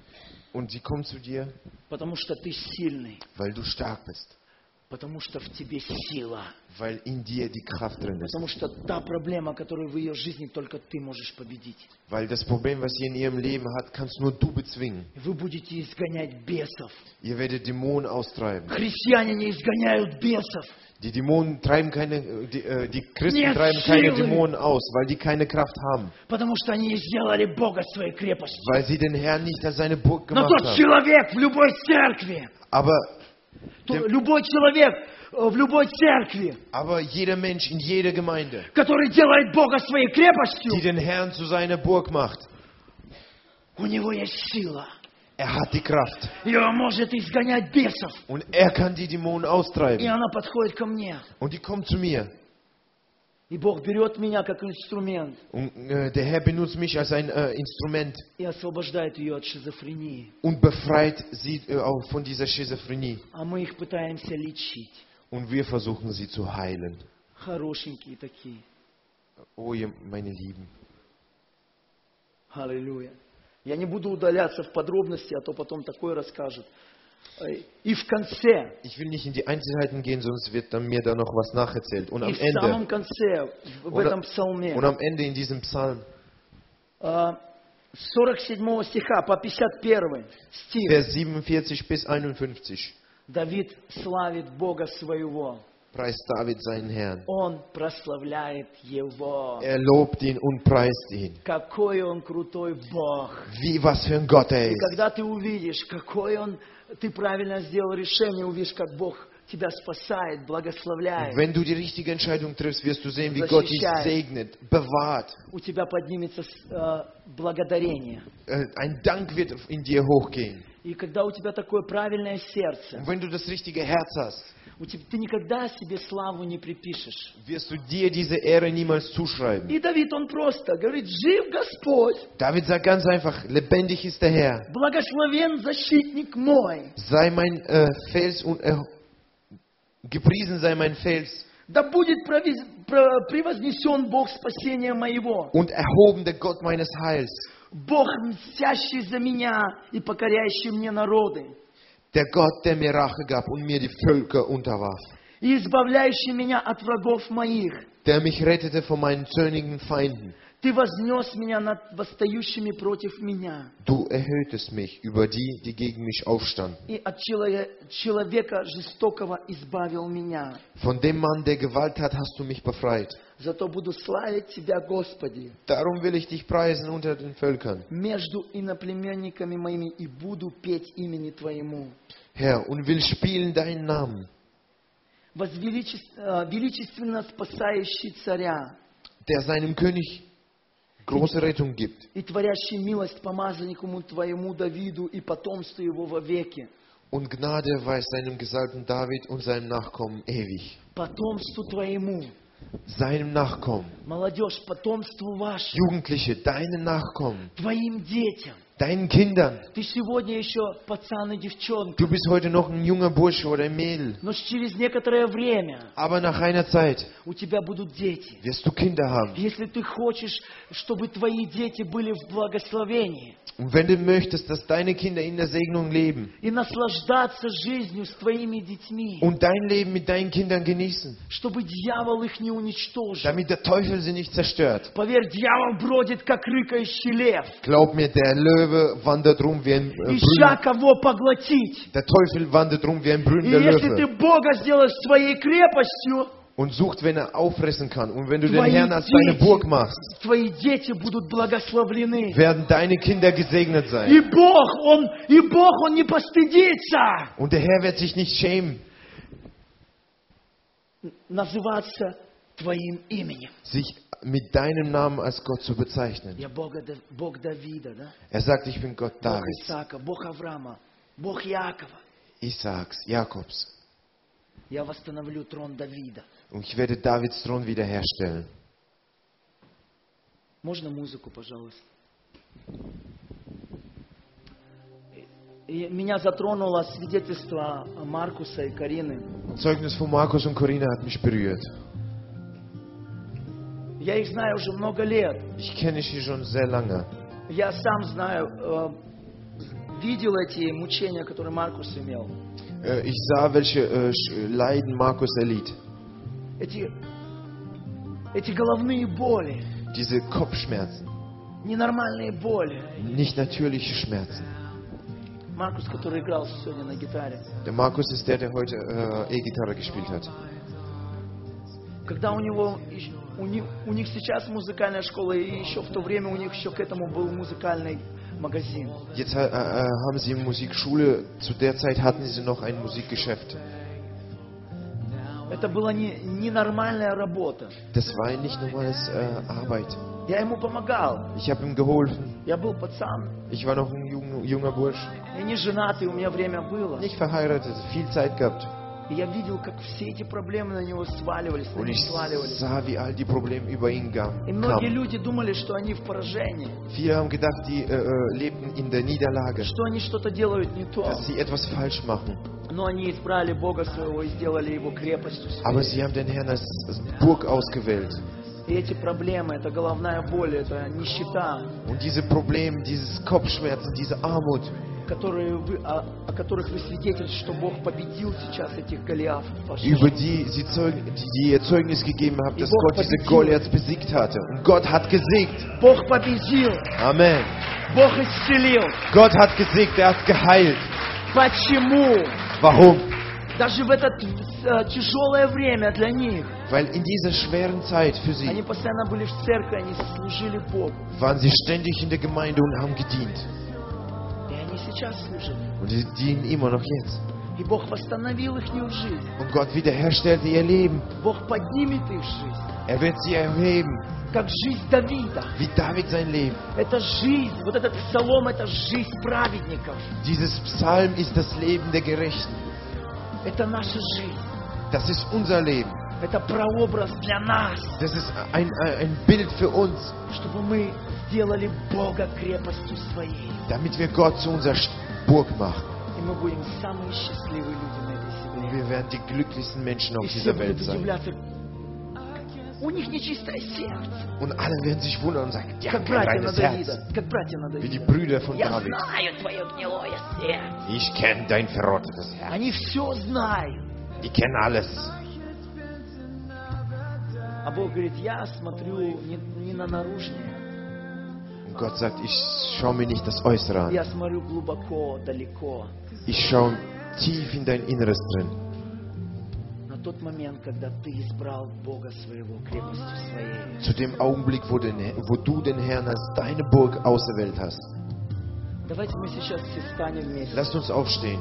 Und sie kommt zu dir, потому что ты сильный, weil du stark bist. потому что в тебе сила, weil in dir die Kraft drin ist. потому что та проблема, которую в ее жизни только ты можешь победить. Weil das Problem, was sie in ihrem Leben hat, kannst nur du bezwingen. Вы будете изгонять бесов. Ihr werdet Dämonen austreiben. Христиане не изгоняют бесов. Die Dämonen treiben keine, die, äh, die Christen Нет treiben keine силы. Dämonen aus, weil die keine Kraft haben. Потому что они сделали Бога своей крепостью. Weil sie den Herrn nicht als seine Burg gemacht Но тот haben. человек в любой церкви, Aber то, любой человек в любой церкви, aber jeder Mensch in jeder Gemeinde, который делает Бога своей крепостью, die den Herrn zu seiner Burg macht, у него есть сила. Er hat die Kraft. И он может изгонять бесов. Und er kann die Dämonen austreiben. И она подходит ко мне. Und die kommt zu mir. И Бог берет меня как инструмент. Und äh, der Herr benutzt mich als ein äh, Instrument. И освобождает ее от шизофрении. Und befreit sie äh, auch von dieser Schizophrenie. А мы их пытаемся лечить. Und wir versuchen sie zu heilen. Хорошенькие такие. Oh, ihr, meine Lieben. Halleluja. Я не буду удаляться в подробности, а то потом такое расскажут. И в конце. Ich will nicht in die Einzelheiten gehen, sonst wird dann mir da noch was nacherzählt. Und am И в Ende. самом конце, в этом псалме. Und am Ende in diesem Psalm. сорок седьмого стиха по пятьдесят первый стих. Vers siebenundvierzig bis einundfünfzig. Давид славит Бога своего. Preist David seinen Herrn. Он прославляет Его. Er lobt ihn und preist ihn. Какой Он крутой Бог. Wie, was für ein Gott er И ist. когда ты увидишь, какой Он, ты правильно сделал решение, увидишь, как Бог тебя спасает, благословляет. Wenn du die richtige Entscheidung triffst, wirst du sehen, wie Gott dich segnet, bewahrt. У тебя поднимется äh, благодарение. Ein Dank wird in dir hochgehen. И когда у тебя такое правильное сердце, Und wenn du das richtige Herz hast, ты никогда себе славу не припишешь. Wirst du dir diese Ehre niemals zuschreiben. И Давид, он просто говорит, жив Господь. David sagt ganz einfach, lebendig ist der Herr. Благословен защитник мой. Sei mein äh, Fels und äh, gepriesen sei mein Fels. Да будет превознесен Бог спасения моего. Und erhoben der Gott meines Heils. Бог, мстящий за меня и покоряющий мне народы. Der Gott, der mir Rache gab und mir die Völker unterwarf. И избавляющий меня от врагов моих. Der mich rettete von meinen zornigen Feinden. Ты вознес меня над восстающими против меня. Du erhöhtest mich über die, die gegen mich aufstanden. И от человека жестокого избавил меня. Von dem Mann, der Gewalt hat, hast du mich befreit. Зато буду славить Тебя, Господи. Darum will ich dich preisen unter den Völkern. Между иноплеменниками моими и буду петь имени Твоему. Herr, und will spielen deinen Namen. Величественно спасающий царя. Der seinem König große Rettung gibt. И творящий милость помазаннику Твоему Давиду и потомству его вовеки. Und Gnade weiß seinem Gesalbten David und seinem Nachkommen ewig. Потомству Твоему. Seinem Nachkommen. Молодежь, потомству вашему. Jugendliche, deinen Nachkommen. Твоим детям. Deinen Kindern. Ты сегодня еще пацан и девчонка. Du bist heute noch ein junger Bursche oder ein Mädel. Но через некоторое время. Aber nach einer Zeit. У тебя будут дети. Wirst du Kinder haben. Если ты хочешь, чтобы твои дети были в благословении. Und wenn du möchtest, dass deine Kinder in der Segnung leben. И наслаждаться жизнью с твоими детьми. Und dein Leben mit deinen Kindern genießen. Чтобы дьявол их не уничтожил. Damit der Teufel sie nicht zerstört. Поверь, дьявол бродит, как рыкающий лев. Glaub mir, der Löwe wandert rum wie ein äh, Ища кого поглотить. Der Teufel wandert rum wie ein И brüllender если ты Löwe. Бога сделаешь своей крепостью, Und sucht, wenn er auffressen kann. Und wenn du den твои Herrn als deine дети, Burg machst, твои дети будут благословлены. werden deine Kinder gesegnet И sein. Бог, Он, и Бог, Он не постыдится Und der Herr wird sich nicht schämen, называться твоим именем. sich mit deinem Namen als Gott zu bezeichnen. Я Бога, Бог Давида, да? Er sagt, ich bin Gott Бог Davids, Исаака, Бог Авраама, Бог Иакова. Isaaks, Jakobs. Я восстановлю трон Давида. Und ich werde Davids Thron wiederherstellen. Можно музыку, пожалуйста? И меня затронуло свидетельство Маркуса и Карины. Zeugnis von Markus und Corinna hat mich berührt. Я их знаю уже много лет. Ich kenne sie schon sehr lange. Я сам знаю, видел эти мучения, которые Маркус имел. Ich sah, welche äh, Leiden Markus erlitt. Эти, эти головные боли. Diese Kopfschmerzen. Ненормальные боли. Nicht natürliche Schmerzen. Маркус, который играл сегодня на гитаре. Der Markus ist der, der heute äh, E-Gitarre gespielt hat. Когда у него, у них, у них сейчас музыкальная школа, и еще в то время у них еще к этому был музыкальный магазин. Jetzt äh, äh, haben sie eine Musikschule, zu der Zeit hatten sie noch ein Musikgeschäft. Это была не, не нормальная работа. Das war nicht normales äh, Arbeit. Я ему помогал. Ich habe ihm geholfen. Я был пацан. Ich war noch ein jung, junger Bursch. Я не женатый, у меня время было. Nicht verheiratet, viel Zeit gehabt. И я видел, как все эти проблемы на него сваливались, на Und него ich сваливались. sah, wie all die Probleme über ihn kamen. И многие люди думали, что они в поражении. Viele haben gedacht, die äh, äh, lebten in der Niederlage. Что они что-то делают не то. Dass sie etwas falsch machen. Но они избрали Бога своего и сделали его крепостью своей. Aber sie haben den Herrn als Burg ausgewählt. И эти проблемы, это головная боль, это нищета. Und diese Probleme, dieses Kopfschmerzen, diese Armut, которые вы, о, о которых вы свидетельствуете, что Бог победил сейчас этих Голиафов. über die sie Zeugen, die, die ihr Zeugnis gegeben habt, dass Gott diese Goliaths besiegt hatte. Und Gott hat gesiegt. Бог победил. Amen. Бог исцелил. Gott hat gesiegt, er hat geheilt. Почему? Warum? Даже в это э, тяжелое время для них. Weil in dieser schweren Zeit für sie они постоянно были в церкви, они служили Богу. waren sie ständig in der Gemeinde und haben gedient. И они сейчас служат. Und sie dienen immer noch jetzt. И Бог восстановил их жизнь. Und Gott wiederherstellte ihr Leben. Бог поднимет их жизнь. Er wird sie erheben. Как жизнь Давида. Wie David sein Leben. Это жизнь, вот этот псалом, это жизнь праведников. Dieses Psalm ist das Leben der Gerechten. Это наша жизнь. Das ist unser Leben. Это прообраз для нас. Das ist ein, ein Bild für uns. Чтобы мы сделали Бога крепостью своей. Damit wir Gott zu unserer Burg machen. И мы будем самые счастливые люди на этой земле. Und wir werden die glücklichsten Menschen auf dieser Welt sein. У них нечистое сердце. Und alle werden sich wundern und sagen, ja, как братья на Давида, как братья на Давида. Wie die Brüder von Я David. знаю твое гнилое сердце. Ich kenne dein verrottetes Herz. Они все знают. Die kennen alles. А Бог говорит, я смотрю не, не на наружное. Und Gott sagt, ich schaue mir nicht das Äußere an. Я смотрю глубоко, далеко. Ich schaue tief in dein Inneres drin. Тот момент, когда ты избрал Бога своего крепостью своей. Zu dem Augenblick, wo, den, wo du den Herrn als deine Burg auserwählt hast. Давайте мы сейчас все станем вместе. Lasst uns aufstehen.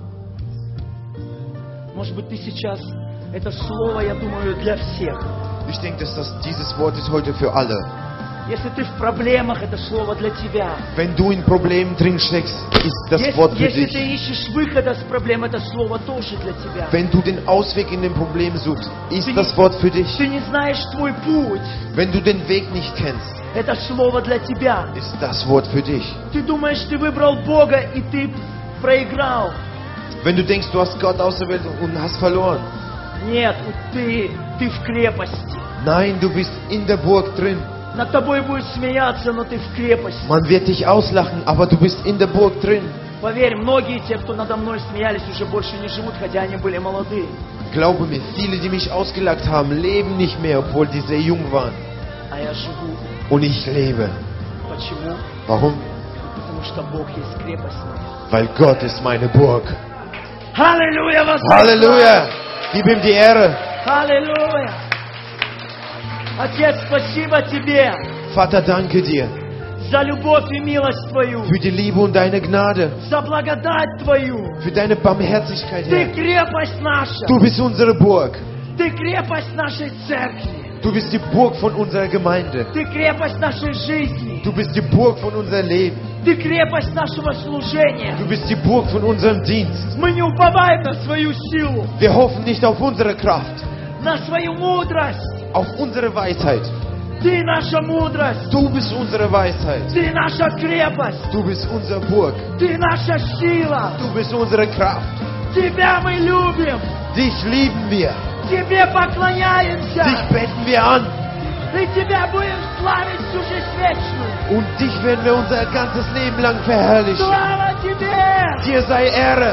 Может быть, ты сейчас, это слово, я думаю, для всех. Ich denke, dass das, dieses Wort ist heute für alle. Если ты в проблемах, это слово для тебя. Wenn du in Problemen drin steckst, ist das если, Wort für если dich. ты ищешь выхода с проблем, это слово тоже для тебя. Wenn du den Ausweg in den Problemen suchst, ist ты das не, Wort für dich. Ты не знаешь твой путь. Wenn du den Weg nicht kennst, это слово для тебя. Ist das Wort für dich. Ты думаешь, ты выбрал Бога и ты проиграл. Wenn du denkst, du hast Gott auserwählt und hast verloren. Нет, ты, ты в крепости. Nein, du bist in der Burg drin. Над тобой будет смеяться, но ты в крепости. Man wird dich auslachen, aber du bist in der Burg drin. Поверь, многие те, кто надо мной смеялись, уже больше не живут, хотя они были молодые. Glaube mir, viele, die mich ausgelacht haben, leben nicht mehr, obwohl die sehr jung waren. А я живу. Und ich lebe. Почему? Warum? Потому что Бог есть крепость моя. Weil Gott ist meine Burg. Halleluja! Halleluja! Gib ihm die Ehre. Halleluja! Отец, спасибо Тебе Vater, danke dir за любовь и милость Твою, für die Liebe und deine Gnade, за благодать Твою. für deine Barmherzigkeit, Ты Herr. крепость наша. Du bist unsere Burg. Ты крепость нашей церкви. Du bist die Burg von unserer Gemeinde. Ты крепость нашей жизни. Du bist die Burg von unserem Leben. Ты крепость нашего служения. Du bist die Burg von unserem Dienst. Мы не уповаем на свою силу, Wir hoffen nicht auf unsere Kraft, на свою мудрость. auf unsere Weisheit. Ты наша мудрость. Du bist unsere Weisheit. Ты наша крепость. Du bist unsere Burg. Ты наша сила. Du bist unsere Kraft. Тебя мы любим. Dich lieben wir. Тебе поклоняемся. Dich beten wir an. И Тебя будем славить всю жизнь вечную. Und dich werden wir unser ganzes Leben lang verherrlichen. Слава Тебе! Dir sei Ehre.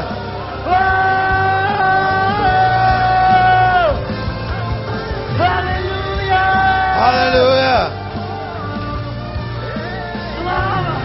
Halleluja! Halleluja. Слава!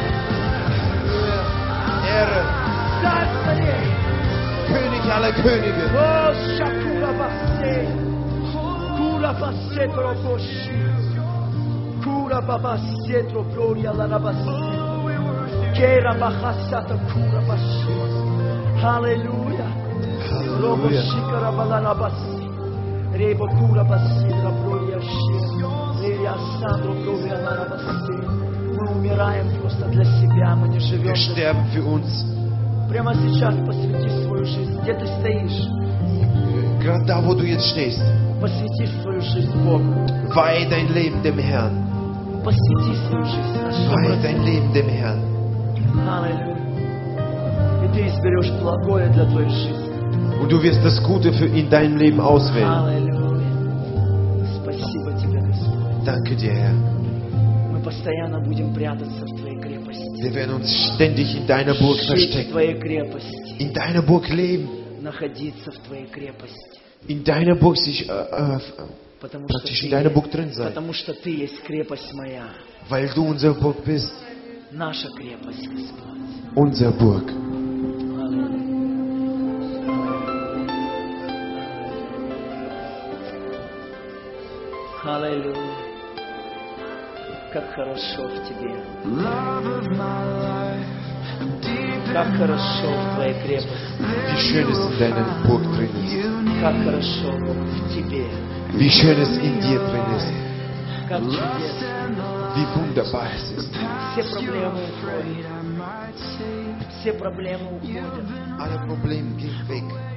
Ehre. Царь царей! König aller Könige. О, Шакура Бассе! Кура Бассе Тропоши! Кура Бабассе Троплория Ларабассе! Кера Бахасата Кура Бассе! Halleluja! Роба Шикара Баларабассе! Реба Кура Бассе Троплория Ши! Лерия Сандро Плория Ларабассе! Мы умираем просто для себя, мы не живем. Wir sterben für uns. Прямо сейчас посвяти свою жизнь. Где ты стоишь? Gerade da, wo du jetzt stehst. Посвяти свою жизнь Богу. Weihe dein Leben dem Herrn. Посвяти свою жизнь нашему Weihe Господу. dein Leben dem Herrn. Аллилуйя. И ты изберешь благое для твоей жизни. Und du wirst das Gute für in deinem Leben auswählen. Аллилуйя. Спасибо тебе, Господь. Danke dir, Herr. Мы постоянно будем прятаться в Твоей крепости. Wir werden uns ständig in deiner Burg Жить в verstecken. Твоей крепости. In deiner Burg leben. Находиться в Твоей крепости. In deiner Burg sich äh, äh, Потому что, praktisch ты, in deiner Burg drin sein. потому что Ты есть крепость моя. Weil du unsere Burg bist. Наша крепость, Господь. Unsere Burg. Аллилуйя. Как хорошо в Тебе. Как хорошо в Твоей крепости. Wie schön es in deiner Burg drin ist. Как хорошо в Тебе. Wie schön es in dir drin ist. Как чудесно. Wie wunderbar es ist. Все проблемы уходят. Все проблемы уходят. Alle Probleme gehen weg.